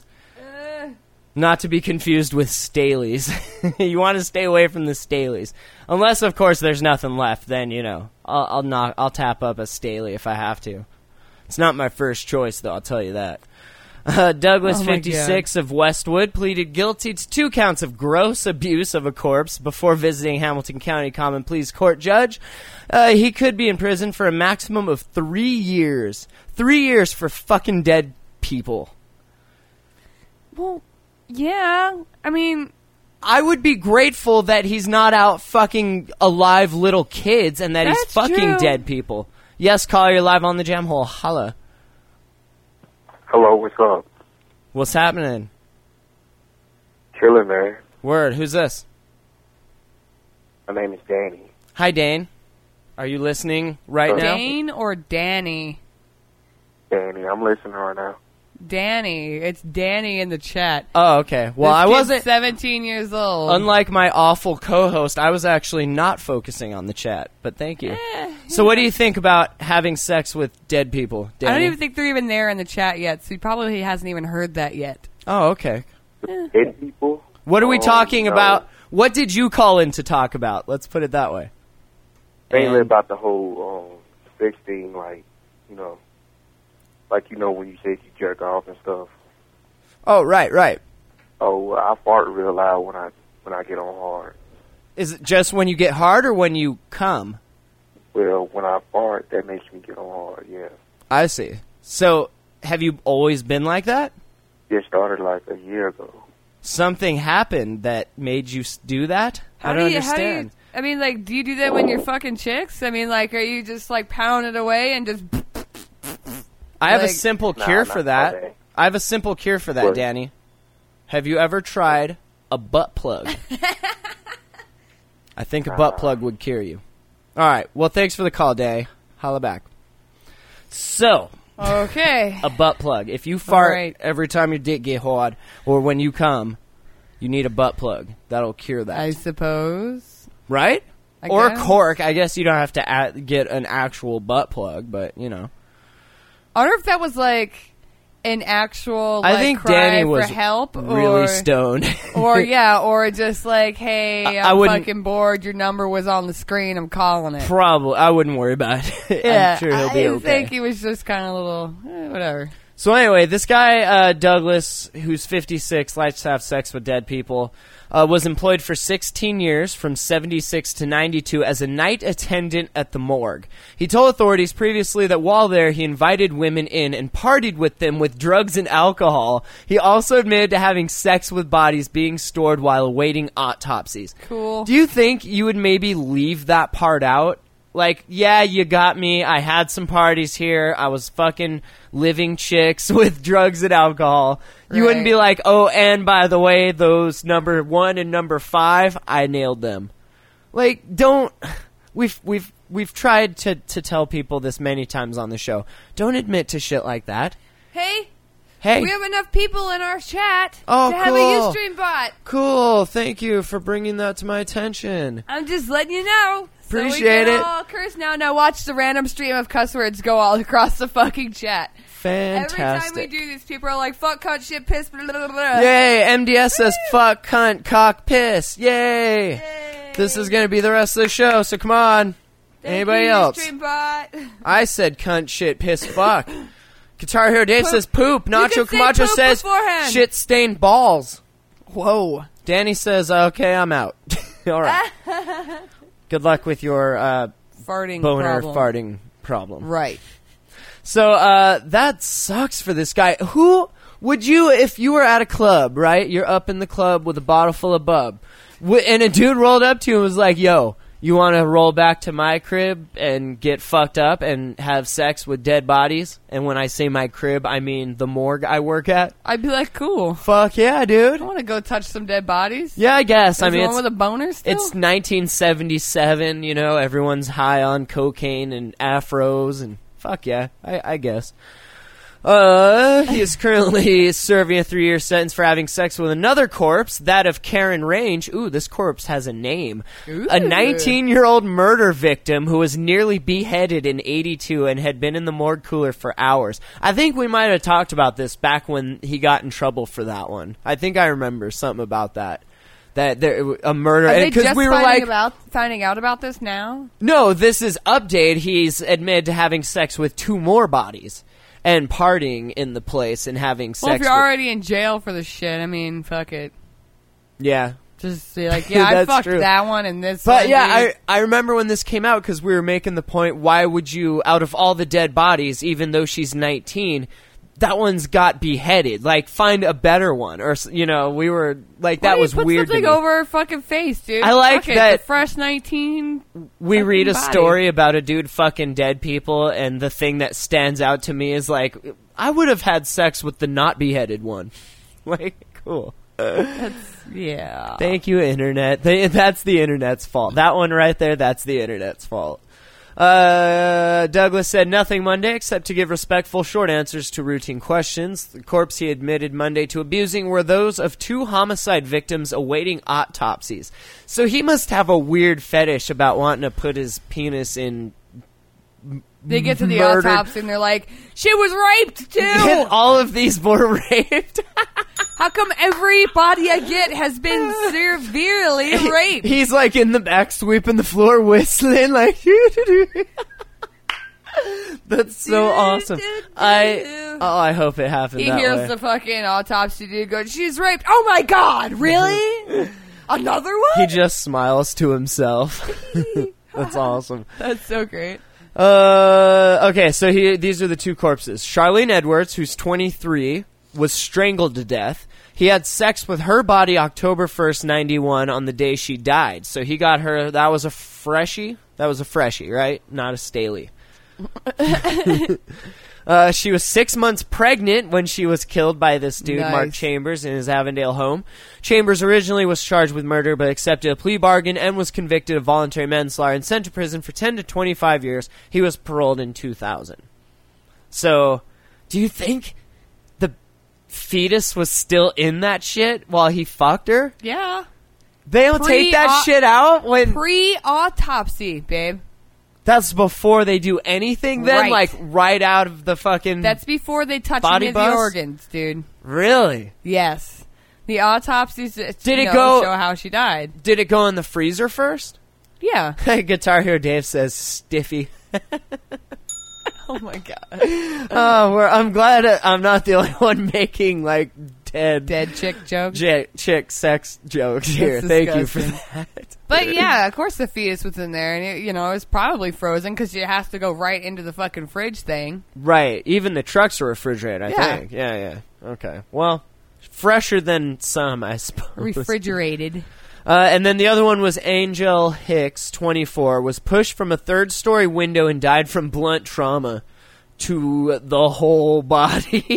Not to be confused with Staleys. You want to stay away from the Staleys. Unless, of course, there's nothing left. Then, you know, I'll I'll, knock, I'll tap up a Staley if I have to. It's not my first choice, though, I'll tell you that. Uh, Douglas, Oh my fifty-six, of Westwood, pleaded guilty to two counts of gross abuse of a corpse before visiting Hamilton County Common Pleas Court judge. Uh, he could be in prison for a maximum of three years. Three years for fucking dead people. Well, yeah. I mean, I would be grateful that he's not out fucking alive little kids and that he's That's fucking true. dead people. Yes, caller, you're live on the Jam Hole. Holla. Hello, what's up? What's happening? Chilling, man. Word, who's this? My name is Danny. Hi, Dane. Are you listening right Uh, now? Dane or Danny? Danny, I'm listening right now. Danny. It's Danny in the chat. Oh, okay. Well, This I kid's wasn't... seventeen years old. Unlike my awful co-host, I was actually not focusing on the chat, but thank you. So what do you think about having sex with dead people, I don't Danny? even think they're even there in the chat yet, so he probably hasn't even heard that yet. Oh, okay. Dead people? What are we Oh, talking no. about? What did you call in to talk about? Let's put it that way. Mainly And- about the whole um, sex thing, like, you know, like, you know, when you said you jerk off and stuff. Oh, right, right. Oh, well, I fart real loud when I when I get on hard. Is it just when you get hard or when you come? Well, when I fart, that makes me get on hard, yeah. I see. So, have you always been like that? It started like a year ago. Something happened that made you s- do that? How I don't do you, understand. How do you, I mean, like, do you do that when you're fucking chicks? I mean, like, are you just, like, pounding away and just... I have a like- simple Nah, cure not for all that. day. I have a simple cure for that, What? Danny. Have you ever tried a butt plug? I think a butt plug would cure you. All right. Well, thanks for the call, Danny. Holla back. So, Okay. a butt plug. If you fart right. every time your dick get hard or when you come, you need a butt plug. That'll cure that. I suppose. Right? I or guess. cork. I guess you don't have to a get an actual butt plug, but, you know. I wonder if that was, like, an actual, I like, think cry Danny for was help, really or, stoned. or, yeah, or just like, hey, I- I'm I wouldn't- fucking bored, your number was on the screen, I'm calling it. Probably. I wouldn't worry about it. Yeah, I'm sure he'll be I okay. think he was just kind of a little, eh, whatever. So anyway, this guy, uh, Douglas, who's fifty-six, likes to have sex with dead people, uh, was employed for sixteen years, from seventy-six to ninety-two, as a night attendant at the morgue. He told authorities previously that while there, he invited women in and partied with them with drugs and alcohol. He also admitted to having sex with bodies being stored while awaiting autopsies. Cool. Do you think you would maybe leave that part out Like, yeah, you got me. I had some parties here. I was fucking living chicks with drugs and alcohol. You Right. wouldn't be like, oh, and by the way, those number one and number five, I nailed them. Like, don't. We've we've we've tried to to tell people this many times on the show. Don't admit to shit like that. Hey, Hey, we have enough people in our chat Oh, to have a cool. Ustream bot. cool. Thank you for bringing that to my attention. I'm just letting you know. So we Appreciate can it. all curse now. Now watch the random stream of cuss words go all across the fucking chat. Fantastic. Every time we do this, people are like, fuck, cunt, shit, piss, blah, blah, blah. Yay! M D S says fuck, cunt, cock, piss. Yay! Yay. This is gonna be the rest of the show. So come on. Thank Anybody you, else? Ustream bot. I said cunt, shit, piss, fuck. Guitar Hero Dave Poop. says poop. You Nacho can say Camacho poop says beforehand. shit stained balls. Whoa. Danny says okay, I'm out. All right. Good luck with your uh, Farting boner problem. farting problem. Right. So uh, that sucks for this guy. Who would you, if you were at a club, right? You're up in the club with a bottle full of bub, w- and a dude rolled up to you and was like, "Yo, you want to roll back to my crib and get fucked up and have sex with dead bodies?" And when I say my crib, I mean the morgue I work at. I'd be like, cool. Fuck yeah, dude. I want to go touch some dead bodies. Yeah, I guess. I Is mean, one it's, with a boner still? it's nineteen seventy-seven. You know, everyone's high on cocaine and afros, and fuck yeah, I, I guess. Uh, he is currently serving a three-year sentence for having sex with another corpse, that of Karen Range. Ooh, this corpse has a name. Ooh. A nineteen-year-old murder victim who was nearly beheaded in eighty-two and had been in the morgue cooler for hours. I think we might have talked about this back when he got in trouble for that one. I think I remember something about that. That there a murder, Are they because just we were finding, like, about, finding out about this now? no, this is update. He's admitted to having sex with two more bodies and partying in the place and having sex. Well, if you're with, already in jail for the shit, I mean, fuck it. yeah, Just be like, yeah, I That's fucked true. that one and this but one. yeah, dude. I I remember when this came out because we were making the point. Why would you, out of all the dead bodies, even though she's nineteen, that one's got beheaded? Like, find a better one, or s- you know, we were like, Why that do you was put weird to something me. over her fucking face, dude. I like Fuck it, that- the fresh nineteen. We fucking read a body. story about a dude fucking dead people, and the thing that stands out to me is like, I would have had sex with the not beheaded one. Like, cool. Yeah. Thank you, Internet. They, that's the Internet's fault. That one right there, that's the Internet's fault. Uh, Douglas said nothing Monday except to give respectful short answers to routine questions. The corpse he admitted Monday to abusing were those of two homicide victims awaiting autopsies. So he must have a weird fetish about wanting to put his penis in. They get to the murdered- autopsy and they're like, she was raped too. And all of these were raped. How come every body I get has been severely raped? He's like in the back sweeping the floor whistling like that's so awesome. I oh I hope it happened He that hears way. the fucking autopsy dude go, she's raped. Oh my god, really? Another one? He just smiles to himself. That's awesome. That's so great. Uh okay, so he these are the two corpses. Charlene Edwards, who's twenty-three, was strangled to death. He had sex with her body October first, ninety-one, on the day she died. So he got her, that was a freshie? That was a freshie, right? Not a Staley. uh, she was six months pregnant when she was killed by this dude, Nice. Mark Chambers, in his Avondale home. Chambers originally was charged with murder but accepted a plea bargain and was convicted of voluntary manslaughter and sent to prison for ten to twenty-five years. He was paroled in two thousand. So, do you think the fetus was still in that shit while he fucked her? Yeah. They don't take that Pre-au- shit out when Pre-autopsy, babe. that's before they do anything. Then, Right. like right out of the fucking. That's before they touch Body any of bus? the organs, dude. really. Yes. The autopsies uh, Did you it know, go- show how she died. Did it go in the freezer first? Yeah. Guitar Hero Dave says stiffy. Oh my god. Oh, we're, I'm glad I'm not the only one making like dead, Dead chick joke. j- chick sex jokes here. That's Thank you for disgusting. that. But yeah, of course the fetus was in there, and it, you know it's probably frozen because it has to go right into the fucking fridge thing. Right. Even the trucks are refrigerated, I Yeah. think. Yeah, yeah. Okay. Well, fresher than some, I suppose. Refrigerated. Uh, and then the other one was Angel Hicks, twenty-four, was pushed from a third-story window and died from blunt trauma to the whole body.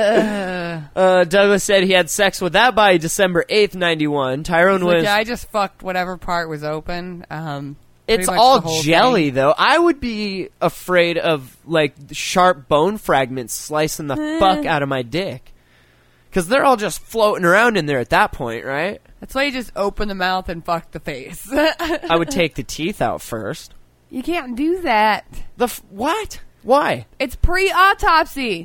uh, Douglas said he had sex with that body December eighth, ninety-one. Tyrone Like, was... yeah, I just fucked whatever part was open. Um, It's pretty much all the whole jelly, thing. though. I would be afraid of, like, sharp bone fragments slicing the Eh. fuck out of my dick. Because they're all just floating around in there at that point, right? That's why you just open the mouth and fuck the face. I would take the teeth out first. You can't do that. The f- what? Why? It's pre-autopsy.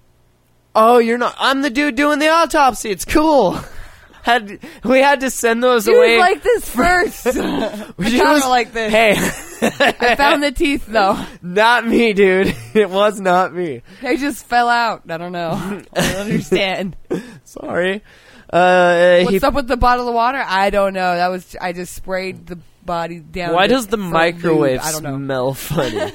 Oh, you're not. I'm the dude doing the autopsy. It's cool. Had we had to send those You away? was like this first. I She found was- it like this. Hey, I found the teeth, though. not me, dude. It was not me. They just fell out. I don't know. I don't understand. Sorry. Uh, What's he up with the bottle of water? I don't know. That was I just sprayed the body down. Why to- does the for microwave lube. I don't know. smell funny?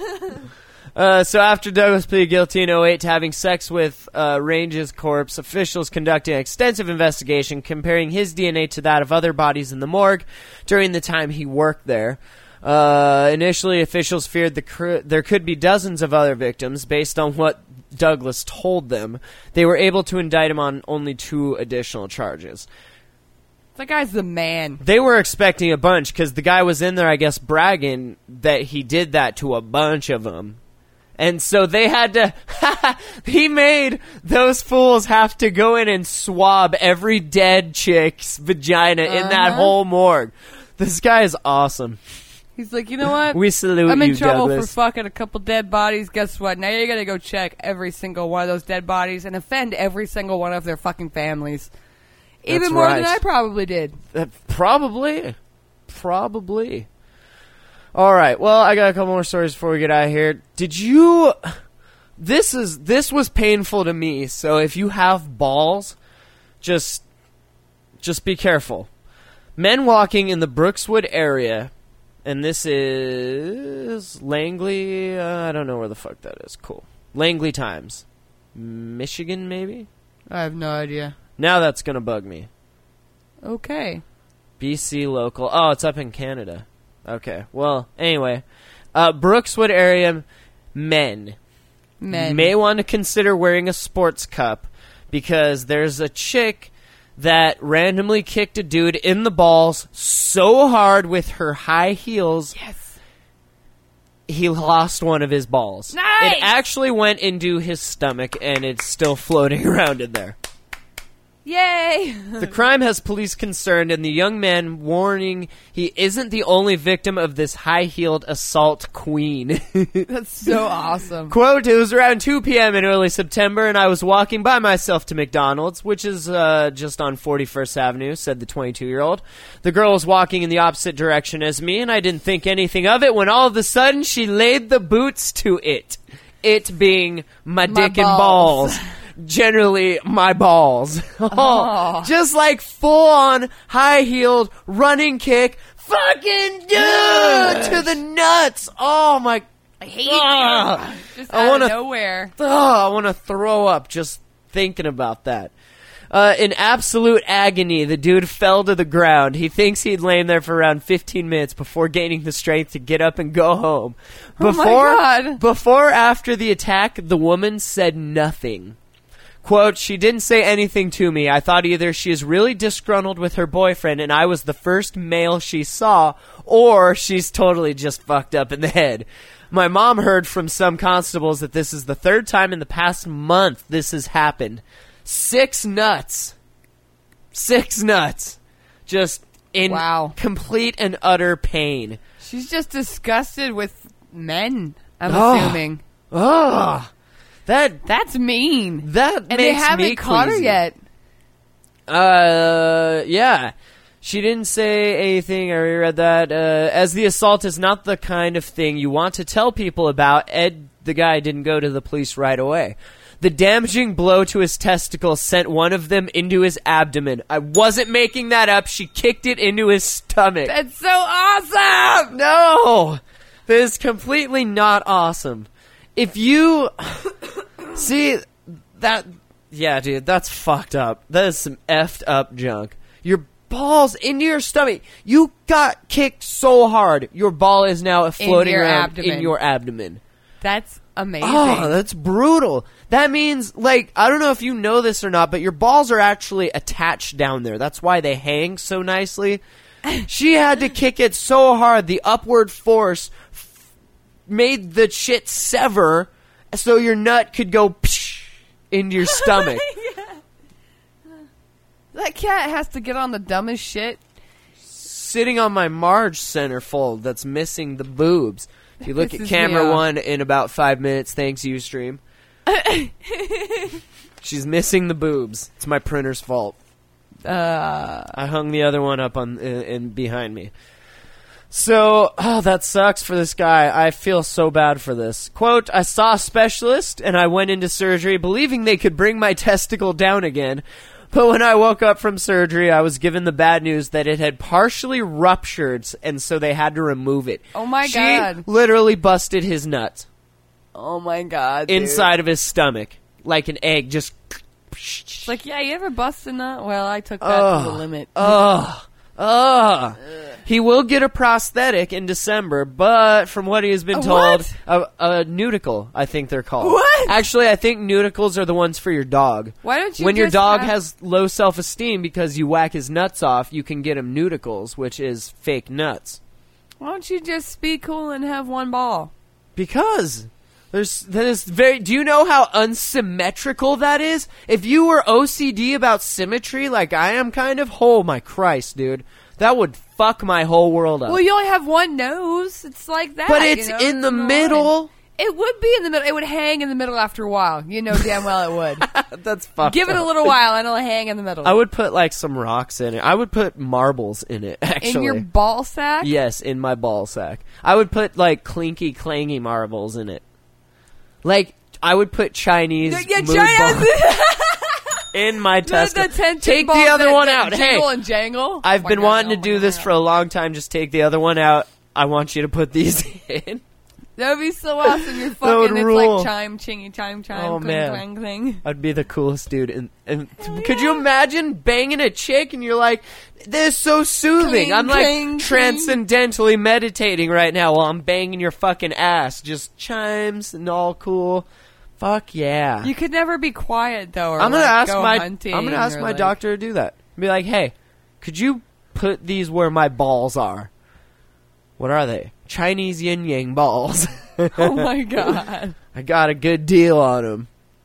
uh, so after Douglas pleaded guilty in oh eight to having sex with uh, Range's corpse, officials conducted an extensive investigation comparing his D N A to that of other bodies in the morgue during the time he worked there. Uh, initially, officials feared the cr- there could be dozens of other victims based on what Douglas told them. They were able to indict him on only two additional charges. That guy's the man. They were expecting a bunch because the guy was in there, I guess, bragging that he did that to a bunch of them. And so they had to... he made those fools have to go in and swab every dead chick's vagina in that Uh-huh. whole morgue. This guy is awesome. He's like, you know what? We salute I'm in you, trouble Douglas. for fucking a couple dead bodies. Guess what? Now you gotta go check every single one of those dead bodies and offend every single one of their fucking families. Even That's more right. than I probably did. Uh, probably. Probably. All right. Well, I got a couple more stories before we get out of here. Did you... This is this was painful to me, so if you have balls, just just be careful. Men walking in the Brookswood area, and this is Langley, uh, I don't know where the fuck that is. Cool. Langley Times. Michigan, maybe? I have no idea. Now that's going to bug me. Okay. B C local. Oh, it's up in Canada. Okay. Well, anyway. Uh, Brookswood area men, Men. may want to consider wearing a sports cup because there's a chick that randomly kicked a dude in the balls so hard with her high heels. Yes. He lost one of his balls. Nice! It actually went into his stomach and it's still floating around in there. Yay! The crime has police concerned, and the young man warning he isn't the only victim of this high-heeled assault queen. That's so awesome. Quote, it was around two p.m. in early September, and I was walking by myself to McDonald's, which is uh, just on forty-first Avenue, said the twenty-two-year-old. The girl was walking in the opposite direction as me, and I didn't think anything of it when all of a sudden she laid the boots to it. It being my, My dick and balls. balls. Generally, my balls. oh, Oh. Just like full-on, high-heeled, running kick. Fucking dude! Yes. To the nuts! Oh, my... I hate Ah. it. Just I out wanna- of nowhere. Oh, I want to throw up just thinking about that. Uh, in absolute agony, the dude fell to the ground. He thinks he'd lain there for around fifteen minutes before gaining the strength to get up and go home. Oh my Before, God. Before or after the attack, the woman said nothing. Quote, she didn't say anything to me. I thought either she is really disgruntled with her boyfriend and I was the first male she saw, or she's totally just fucked up in the head. My mom heard from some constables that this is the third time in the past month this has happened. Six nuts. Six nuts. Just in Wow. complete and utter pain. She's just disgusted with men, I'm Oh. assuming. Ugh. That, That's mean. that And makes they me haven't caught her queasy. yet. Uh, yeah. She didn't say anything. I already read that. Uh, as the assault is not the kind of thing you want to tell people about, Ed, the guy, didn't go to the police right away. The damaging blow to his testicles sent one of them into his abdomen. I wasn't making that up. She kicked it into his stomach. That's so awesome! No! That is completely not awesome. If you... See, that... Yeah, dude, that's fucked up. That is some effed up junk. You're balls into your stomach. You got kicked so hard, your ball is now floating your around abdomen. in your abdomen. That's amazing. Oh, that's brutal. That means, like, I don't know if you know this or not, but your balls are actually attached down there. That's why they hang so nicely. She had to kick it so hard, the upward force f- made the shit sever so your nut could go psh into your stomach. That cat has to get on the dumbest shit. Sitting on my Marge centerfold that's missing the boobs. If you look at Pisses camera me off. one in about five minutes, thanks Ustream. She's missing the boobs. It's my printer's fault. Uh, I hung the other one up on in, in behind me. So, oh, that sucks for this guy. I feel so bad for this. Quote, I saw a specialist and I went into surgery believing they could bring my testicle down again. But when I woke up from surgery, I was given the bad news that it had partially ruptured, and so they had to remove it. Oh my she God. literally busted his nut oh my God, dude. inside of his stomach. Like an egg, just... It's like, yeah, you ever bust a nut? Well, I took that Ugh. to the limit. Ugh. Ugh. He will get a prosthetic in December, but from what he has been A told, what? a, a nudicle, I think they're called. What? Actually, I think nudicles are the ones for your dog. Why don't you When your just dog have- has low self-esteem because you whack his nuts off, you can get him nudicles, which is fake nuts. Why don't you just be cool and have one ball? Because there's that is very. Do you know how unsymmetrical that is? If you were O C D about symmetry, like I am, kind of, oh my Christ, dude, that would fuck my whole world up. Well, you only have one nose. It's like that. but you it's know? in the It's middle. fine. It would be in the middle. It would hang in the middle after a while. You know damn well it would. That's fucked. Give it a up. little while and it'll hang in the middle. I would put like some rocks in it. I would put marbles in it. Actually, in your ball sack? yes, in my ball sack. I would put like clinky, clangy marbles in it. Like I would put Chinese Yeah, mood China- balls in my The, testicle. the tension Take balls the other that- one that out. Hey, Jingle and jangle. I've Oh my been God, wanting oh to my do this God. for a long time. Just take the other one out. I want you to put these in. That would be so awesome. You're would fucking. It's rule. like chime, chingy, chime, chime, Oh, cling, man. clang, cling. I'd be the coolest dude. And, and could you imagine banging a chick and you're like, this is so soothing. Cling, I'm like cling, transcendentally meditating right now while I'm banging your fucking ass. Just chimes and all cool. Fuck yeah. You could never be quiet though. Or I'm gonna like, ask go my hunting I'm gonna ask or, my like- doctor to do that. Be like, hey, could you put these where my balls are? What are they? Chinese yin yang balls. Oh my God. I got a good deal on him.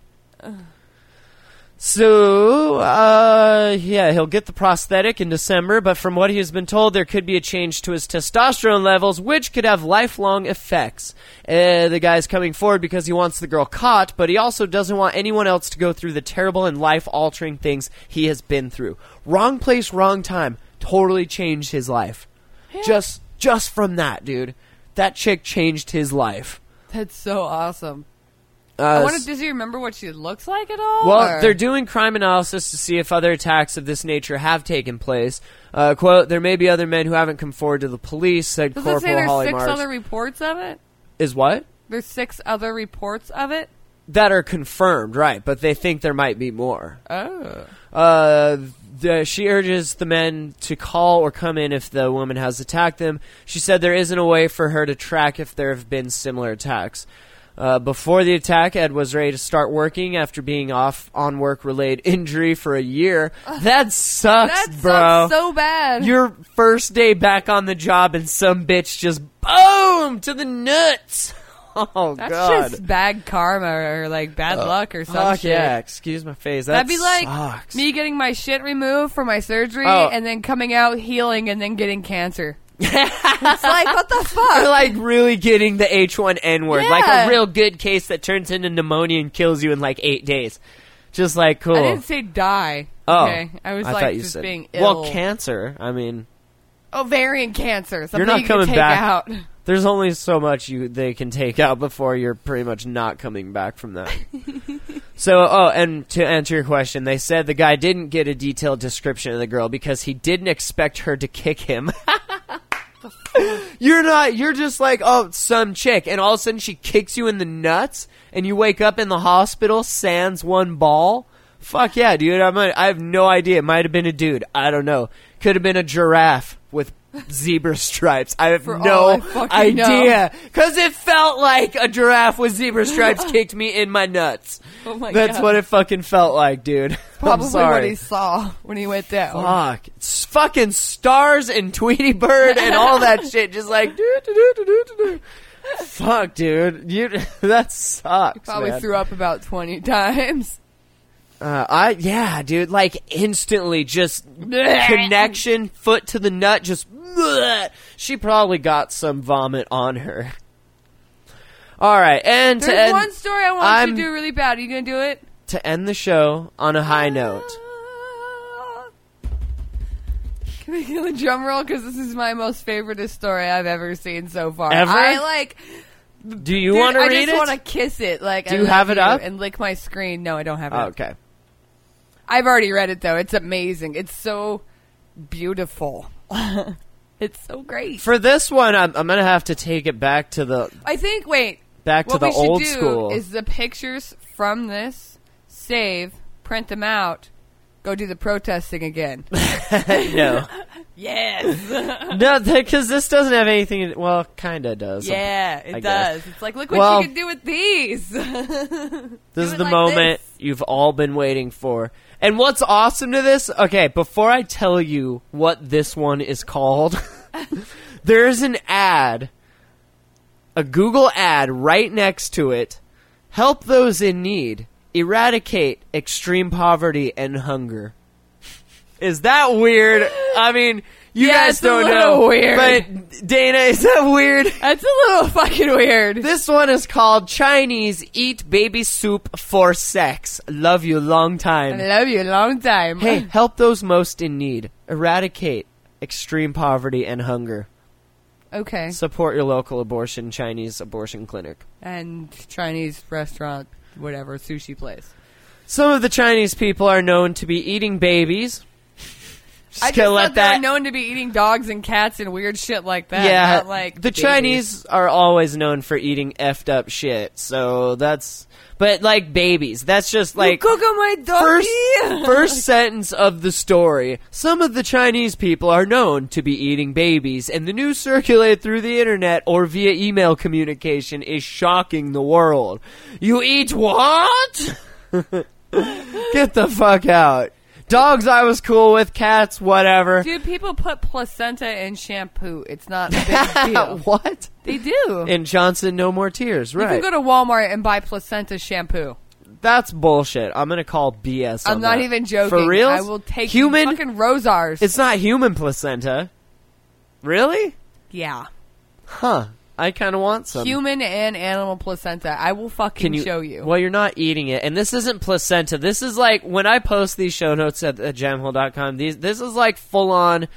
So, uh, yeah, he'll get the prosthetic in December, but from what he has been told, there could be a change to his testosterone levels, which could have lifelong effects. Uh, the guy's coming forward because he wants the girl caught, but he also doesn't want anyone else to go through the terrible and life-altering things he has been through. Wrong place, wrong time. Totally changed his life. Just, just from that, dude. That chick changed his life. That's so awesome. Uh, I wonder, does he remember what she looks like at all? Well, or- they're doing crime analysis to see if other attacks of this nature have taken place. Uh, quote, there may be other men who haven't come forward to the police, said Does it Corporal say there's Holly six Mars. other reports of it? Is what? There's six other reports of it? That are confirmed, right, but they think there might be more. Oh. Uh, the, she urges the men to call or come in if the woman has attacked them. She said there isn't a way for her to track if there have been similar attacks. Uh, before the attack, Ed was ready to start working after being off on work-related injury for a year. That sucks, That bro. sucks so bad. Your first day back on the job and some bitch just boom to the nuts. Oh, That's God. just bad karma or like bad luck or some Fuck shit. yeah, excuse my face. That That'd be like sucks. me getting my shit removed for my surgery Oh. and then coming out healing and then getting cancer. It's like, what the Or fuck? like really getting the H one N word. Like Yeah. a real good case that turns into pneumonia and kills you in like eight days. Just like, cool. I didn't say die. oh. Okay. I was I like thought you just said, being ill. well, cancer. I mean, Ovarian cancer. Something You're not you can coming take back. out. there's only so much you they can take out before you're pretty much not coming back from that. So, oh, and to answer your question, they said the guy didn't get a detailed description of the girl because he didn't expect her to kick him. You're not, you're just like, oh, some chick, and all of a sudden she kicks you in the nuts, and you wake up in the hospital sans one ball? Fuck yeah, dude. I'm a, I have no idea. It might have been a dude. I don't know. Could have been a giraffe with zebra stripes. I have For all no I fucking idea. Because it felt like a giraffe with zebra stripes kicked me in my nuts. Oh my That's God. what it fucking felt like, dude. Probably I'm sorry. what he saw when he went down. Fuck. It's fucking stars and Tweety Bird and all that shit. Just like, doo, doo, doo, doo, doo, doo. Fuck, dude. You, that sucks, Probably man. threw up about twenty times. Uh, I yeah, dude, like instantly, just connection, foot to the nut, just. Bleh. She probably got some vomit on her. All right, and to There's end, one story I want I'm- you to do really bad. Are you gonna do it? to end the show on a high note. Can we get a drum roll? Because this is my most favorite story I've ever seen so far. Ever? I like. Do you Dude, want to I read just it? want to kiss it. Like, Do I you love have it up? And lick my screen. No, I don't have it. Oh, up. okay. I've already read it though. It's amazing. It's so beautiful. It's so great. For this one, I'm, I'm gonna have to take it back to the I think. Wait. back to What the we should old do school. is the pictures from this, save, print them out, go do the protesting again. no, Yes. no, because this doesn't have anything. Well, kind of does. Yeah, it I guess. does. It's like, look what Well, you can do with these. This Do is it the like moment this. you've all been waiting for. And what's awesome to this, okay, before I tell you what this one is called, there's an ad, a Google ad right next to it. Help those in need. Eradicate extreme poverty and hunger. Is that weird? I mean, you Yeah, guys it's a don't little know. weird. But Dana, is that weird? That's a little fucking weird. This one is called Chinese Eat Baby Soup for Sex. Love you long I time. love you a long time. Hey, help those most in need. Eradicate extreme poverty and hunger. Okay. Support your local abortion Chinese abortion clinic. And Chinese restaurant, whatever, sushi place. Some of the Chinese people are known to be eating babies. Just I just gonna thought let they were that. known to be eating dogs and cats and weird shit like that. Yeah, not like the babies. Chinese are always known for eating effed up shit. So that's, but like babies, that's just like Cook on my first doggy. first sentence of the story. Some of the Chinese people are known to be eating babies, and the news circulated through the internet or via email communication is shocking the world. You eat what? Get the fuck out. Dogs I was cool with, cats, whatever. Dude, people put placenta in shampoo. It's not a big deal. What? They do. In Johnson, no more tears, You right? can go to Walmart and buy placenta shampoo. That's bullshit. I'm gonna call B S on I'm not that. even joking. For real? I will take human. fucking Rosars. It's not human placenta. Really? yeah. Huh. I kind of want some. Human and animal placenta. I will fucking Can you show you. Well, you're not eating it, and this isn't placenta. This is like when I post these show notes at, at jamhole dot com. These this is like full on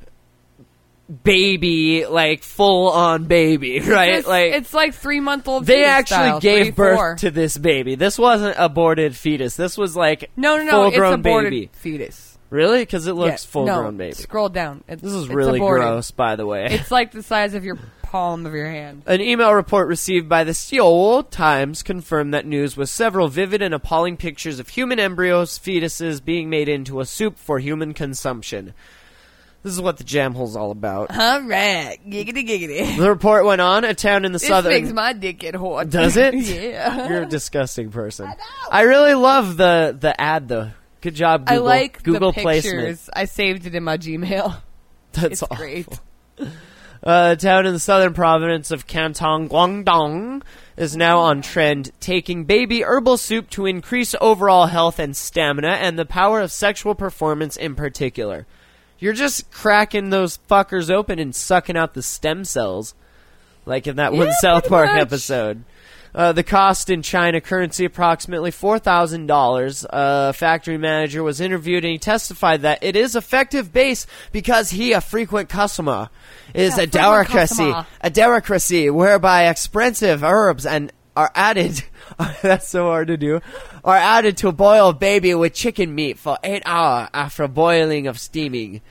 baby, like full on baby, right? It's, like it's like three month old. they actually gave three, birth four. to this baby. This wasn't aborted fetus. This was like No, no, no. full It's grown aborted baby. fetus. Really? Because it looks Yeah, full no, grown baby. Scroll down. It's, This is it's really aborted. gross, by the way. It's like the size of your palm of your hand. An email report received by the Seoul Times confirmed that news with several vivid and appalling pictures of human embryos, fetuses being made into a soup for human consumption. This is what the jam hole's all about. All right, giggity giggity. The report went on. A town in the This southern. makes my dick get hot. Does it? Yeah. You're a disgusting person. I, really love the the ad though. Good job, I Google. like Google the placement. pictures. I saved it in my Gmail. That's It's awful. great. Uh, a town in the southern province of Canton, Guangdong, is now on trend, taking baby herbal soup to increase overall health and stamina and the power of sexual performance in particular. You're just cracking those fuckers open and sucking out the stem cells, like in that one Yeah, South pretty Park much. episode. Uh, the cost in China currency approximately four thousand dollars. A factory manager was interviewed and he testified that it is effective base because he, a frequent customer, is Yeah, a frequent delicacy, customer. a delicacy whereby expensive herbs and are added. That's so hard to do. Are added to boil baby with chicken meat for eight hours after boiling of steaming.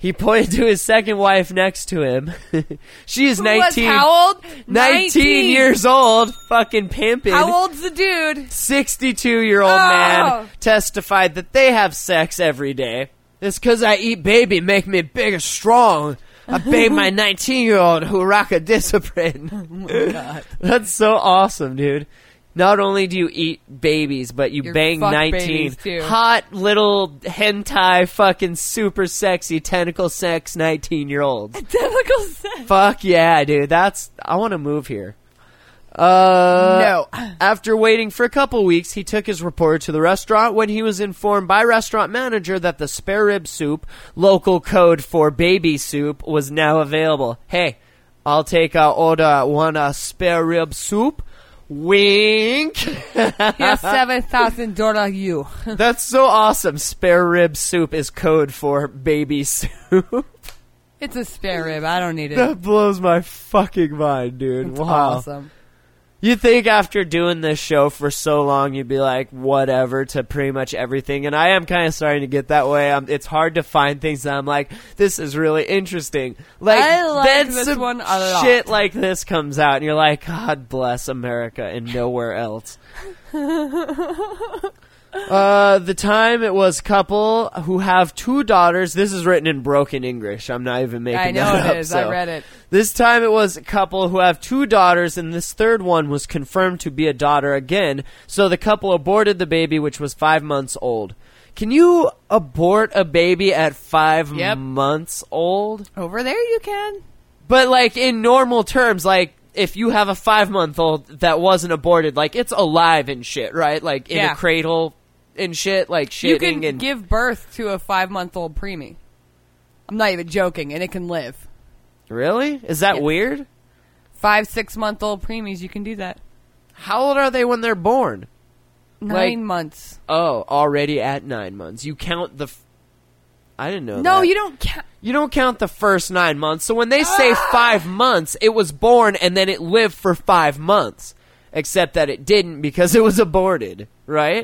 He pointed to his second wife next to him. She is Who was nineteen. how old? nineteen years old. Fucking pimping. How old's the dude? sixty-two-year-old Oh. man testified that they have sex every day. It's because I eat baby, make me big and strong. I babe my nineteen-year-old who rock a discipline. Oh my God. That's so awesome, dude. Not only do you eat babies, but you You bang fuck nineteen babies, too. hot little hentai fucking super sexy tentacle sex nineteen-year-olds. Tentacle sex. Fuck yeah, dude. That's I want to move here. Uh, No. After waiting for a couple weeks, he took his reporter to the restaurant when he was informed by restaurant manager that the spare rib soup, local code for baby soup, was now available. Hey, I'll take a order one uh, spare rib soup. Wink. Here's seven thousand dollar you. That's so awesome. Spare rib soup is code for baby soup. It's a spare rib. I don't need it. That blows my fucking mind, dude. It's Wow. awesome. You think after doing this show for so long, you'd be like, whatever to pretty much everything. And I am kind of starting to get that way. Um, it's hard to find things that I'm like, this is really interesting. Like, I like then this some one a lot. shit like this comes out, and you're like, God bless America and nowhere else. Uh, the time it was couple who have two daughters. This is written in broken English. I'm not even making I know that up. it is. I so. read it. This time it was a couple who have two daughters, and this third one was confirmed to be a daughter again. So the couple aborted the baby, which was five months old. Can you abort a baby at five Yep. months old? Over there you can. But like in normal terms, like if you have a five month old that wasn't aborted, like it's alive and shit, right? Like in Yeah. a cradle and shit, like shitting You can and give birth to a five-month-old preemie. I'm not even joking, and it can live. Really? Is that Yes. weird? Five, six-month-old preemies, you can do that. How old are they when they're born? Nine Like- months. Oh, already at nine months. You count the. F- I didn't know. No, that. you don't count. You don't count the first nine months. So when they say five months, it was born and then it lived for five months. Except that it didn't because it was aborted, right?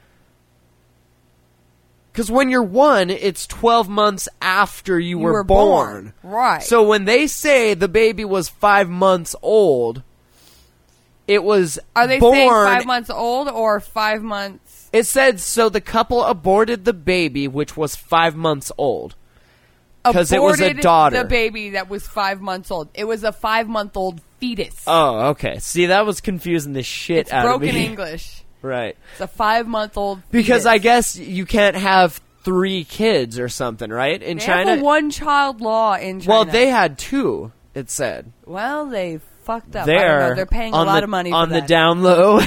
Because when you're one, it's twelve months after you, You were, were born. born. Right. So when they say the baby was five months old, it was Are they born. saying five months old or five months? It said, so the couple aborted the baby, which was five months old. 'Cause it was a Aborted daughter. The baby that was five months old. It was a five-month-old fetus. Oh, okay. See, that was confusing the shit it's out broken of me. English. Right. It's a five-month-old fetus. Because I guess you can't have three kids or something, right? In they China. have a one-child law in China. Well, they had two, it said. Well, they fucked up. I don't There. know. They're paying a on lot the, of money for on the that. down low.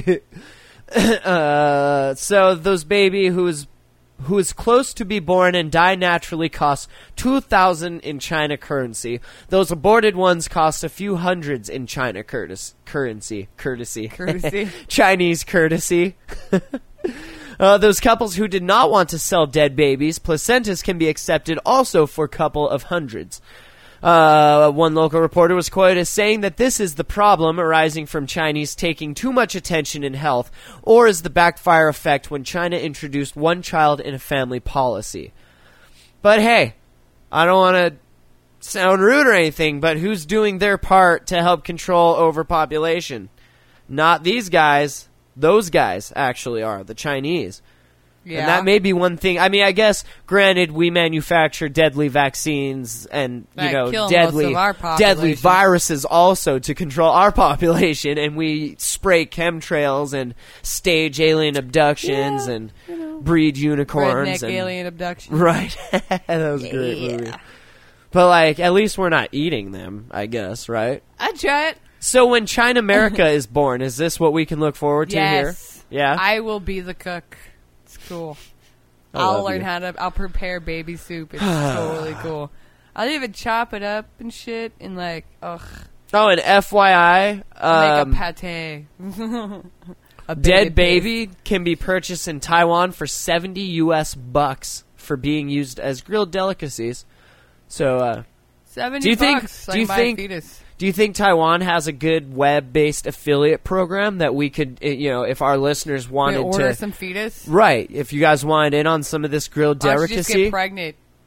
uh, so those baby who is who is close to be born and die naturally costs two thousand in China currency. Those aborted ones cost a few hundreds in China curtis, currency courtesy Courtesy. Chinese courtesy. Uh, those couples who did not want to sell dead babies, placentas can be accepted also for a couple of hundreds. Uh, one local reporter was quoted as saying that this is the problem arising from Chinese taking too much attention in health, or is the backfire effect when China introduced one child in a family policy. But hey, I don't want to sound rude or anything, but who's doing their part to help control overpopulation? Not these guys. Those guys actually are, the Chinese. Yeah. And that may be one thing. I mean, I guess, granted, we manufacture deadly vaccines and, you That know, kill most deadly, of our deadly population. viruses also to control our population, and we spray chemtrails and stage alien abductions Yeah, and breed unicorns. Redneck and, alien abduction. Right. That was a great movie. But, like, at least we're not eating them, I guess, right? I'd try it. So when China America is born, is this what we can look forward to Yes. here? Yeah? I will be the cook. It's cool. I I'll love learn you. how to. I'll prepare baby soup. It's totally cool. I'll even chop it up and shit and like, ugh, Oh, and F Y I, um, make a pate. A dead baby baby can be purchased in Taiwan for seventy U S bucks for being used as grilled delicacies. So, uh, Seventy Do you think- bucks. do I you can buy a think- fetus. do you think Taiwan has a good web-based affiliate program that we could, uh, you know, if our listeners We wanted order to, some fetus. right? If you guys wanted in on some of this grilled I should just delicacy, get pregnant.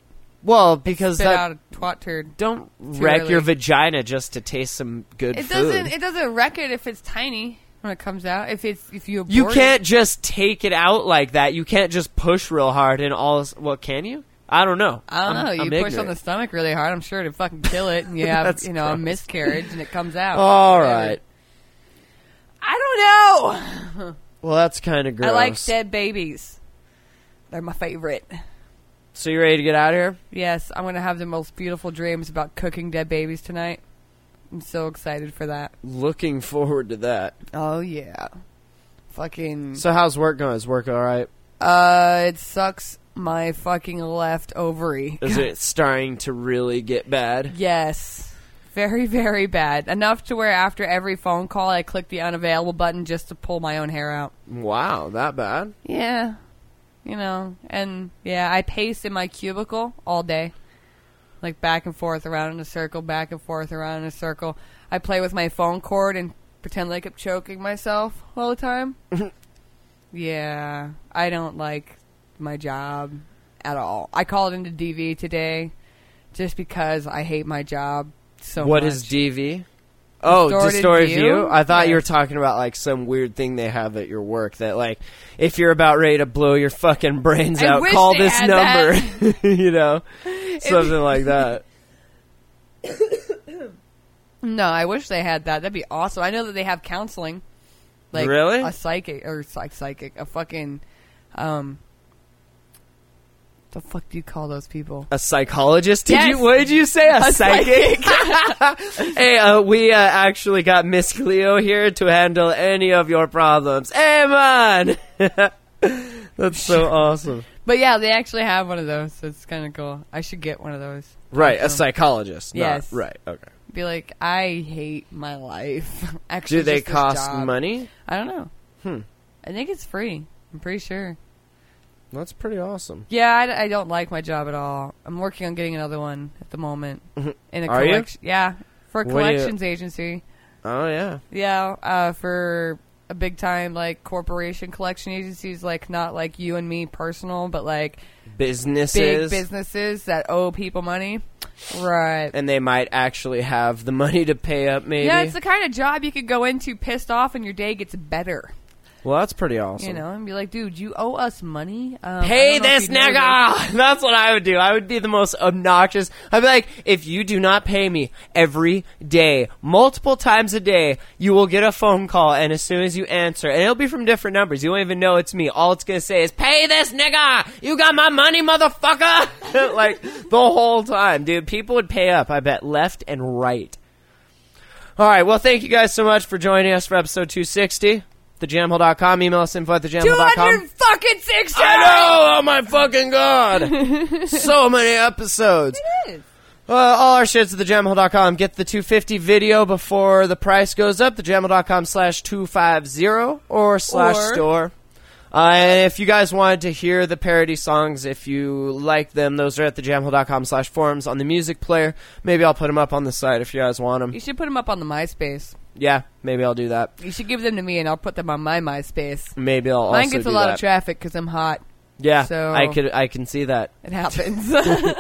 Well, because Spit that out a twat turd. don't wreck early. your vagina just to taste some good It food. doesn't. It doesn't wreck it if it's tiny when it comes out. If it's if you abort You can't it. just take it out like that. You can't just push real hard and all. This, well, can you? I don't know. I don't I'm- know. You I'm push on ignorant. the stomach really hard. I'm sure to fucking kill it, and you have That's you know a gross. miscarriage, and it comes out. All Whatever. right. I don't know. Well, that's kind of gross. I like dead babies. They're my favorite. So you ready to get out of here? Yes, I'm gonna have the most beautiful dreams about cooking dead babies tonight. I'm so excited for that. Looking forward to that. Oh yeah, fucking. So how's work going? Is work all right? Uh, it sucks. My fucking left ovary. Is it starting to really get bad? Yes. Very, very bad. Enough to where after every phone call, I click the unavailable button just to pull my own hair out. Wow, that bad? Yeah. You know, and yeah, I pace in my cubicle all day. Like back and forth around in a circle, back and forth around in a circle. I play with my phone cord and pretend like I'm choking myself all the time. Yeah. I don't like my job at all. I called into D V today just because I hate my job so What much. is D V? Oh, Distorted distorted view? view? I thought you were Yes. talking about like some weird thing they have at your work that like if you're about ready to blow your fucking brains I out, wish call they this had number. You know? Something like that. No, I wish they had that. That'd be awesome. I know that they have counseling. Like Really? a psychic or psych psychic, a fucking um the fuck do you call those people? A psychologist? Did Yes. you? What did you say? A, A psychic? Hey, uh, we uh, actually got Miss Cleo here to handle any of your problems. Hey, man! That's so awesome. But yeah, they actually have one of those, so it's kind of cool. I should get one of those. Right, a Um, psychologist. not- Yes. right. Okay. Be like, I hate my life. Actually, Do they just this cost job. money? I don't know. Hmm. I think it's free. I'm pretty sure. That's pretty awesome. Yeah, I, I don't like my job at all. I'm working on getting another one at the moment in a Are you? collection. Yeah, for a What do you- collections agency. Oh yeah. Yeah, uh, for a big time like corporation collection agencies, like not like you and me personal, but like Businesses. big businesses that owe people money. Right. And they might actually have the money to pay up. Maybe. Yeah, it's the kind of job you could go into pissed off, and your day gets better. Well, that's pretty awesome. You know, and be like, dude, you owe us money. Um, Pay I don't know if this you know nigga! That's what I would do. I would be the most obnoxious. I'd be like, if you do not pay me every day, multiple times a day, you will get a phone call, and as soon as you answer, and it'll be from different numbers, you won't even know it's me. All it's gonna say is, pay this nigga! You got my money, motherfucker! Like, the whole time. Dude, people would pay up, I bet, left and right. Alright, well, thank you guys so much for joining us for episode two sixty. the jam hole dot com. Email us info at the jam hole dot com. two hundred fucking sixty! I know! Oh my fucking god! So many episodes. It is. Uh, all our shit's at the jam hole dot com. Get the two fifty video before the price goes up. the jam hole dot com slash two fifty or slash Or- store. Uh, and if you guys wanted to hear the parody songs, if you like them, those are at the jam hole dot com slash forums on the music player. Maybe I'll put them up on the site if you guys want them. You should put them up on the MySpace. Yeah, maybe I'll do that. You should give them to me, and I'll put them on my MySpace. Maybe I'll Mine also gets do a lot that. of traffic because I'm hot. Yeah, so- I could. I can see that. It happens.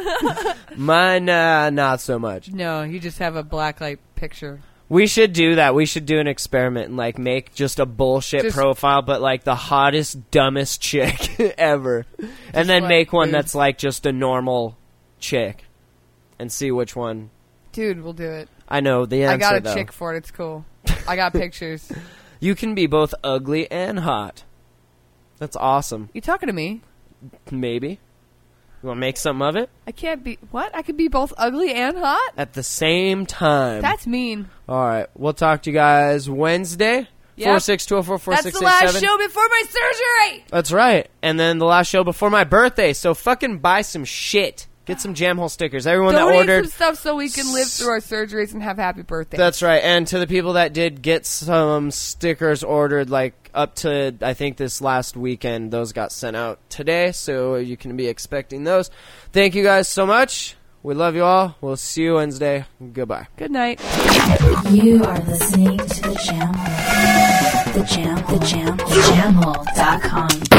Mine, uh, not so much. No, you just have a blacklight picture. We should do that. We should do an experiment and like make just a bullshit Just- profile, but like the hottest, dumbest chick ever, and then like, make one dude. that's like just a normal chick, and see which one. Dude, we'll do it. I know the answer. I got a though. chick for it. It's cool. I got pictures. You can be both ugly and hot. That's awesome. You talking to me? Maybe you want to make something of it I can't be... What? I could be both ugly and hot? at the same time. That's mean. All right. We'll talk to you guys Wednesday. Yep. Four six two four four That's six the eight last seven. show before my surgery! That's right. And then the last show before my birthday. So fucking buy some shit. Get some Jamhole stickers. Everyone that Donate ordered. some stuff so we can live through our surgeries and have happy birthdays. That's right. And to the people that did get some stickers ordered, like up to, I think, this last weekend, those got sent out today. So you can be expecting those. Thank you guys so much. We love you all. We'll see you Wednesday. Goodbye. Good night. You are listening to the Jam Hole. The Jam, the Jam, the jam hole dot com.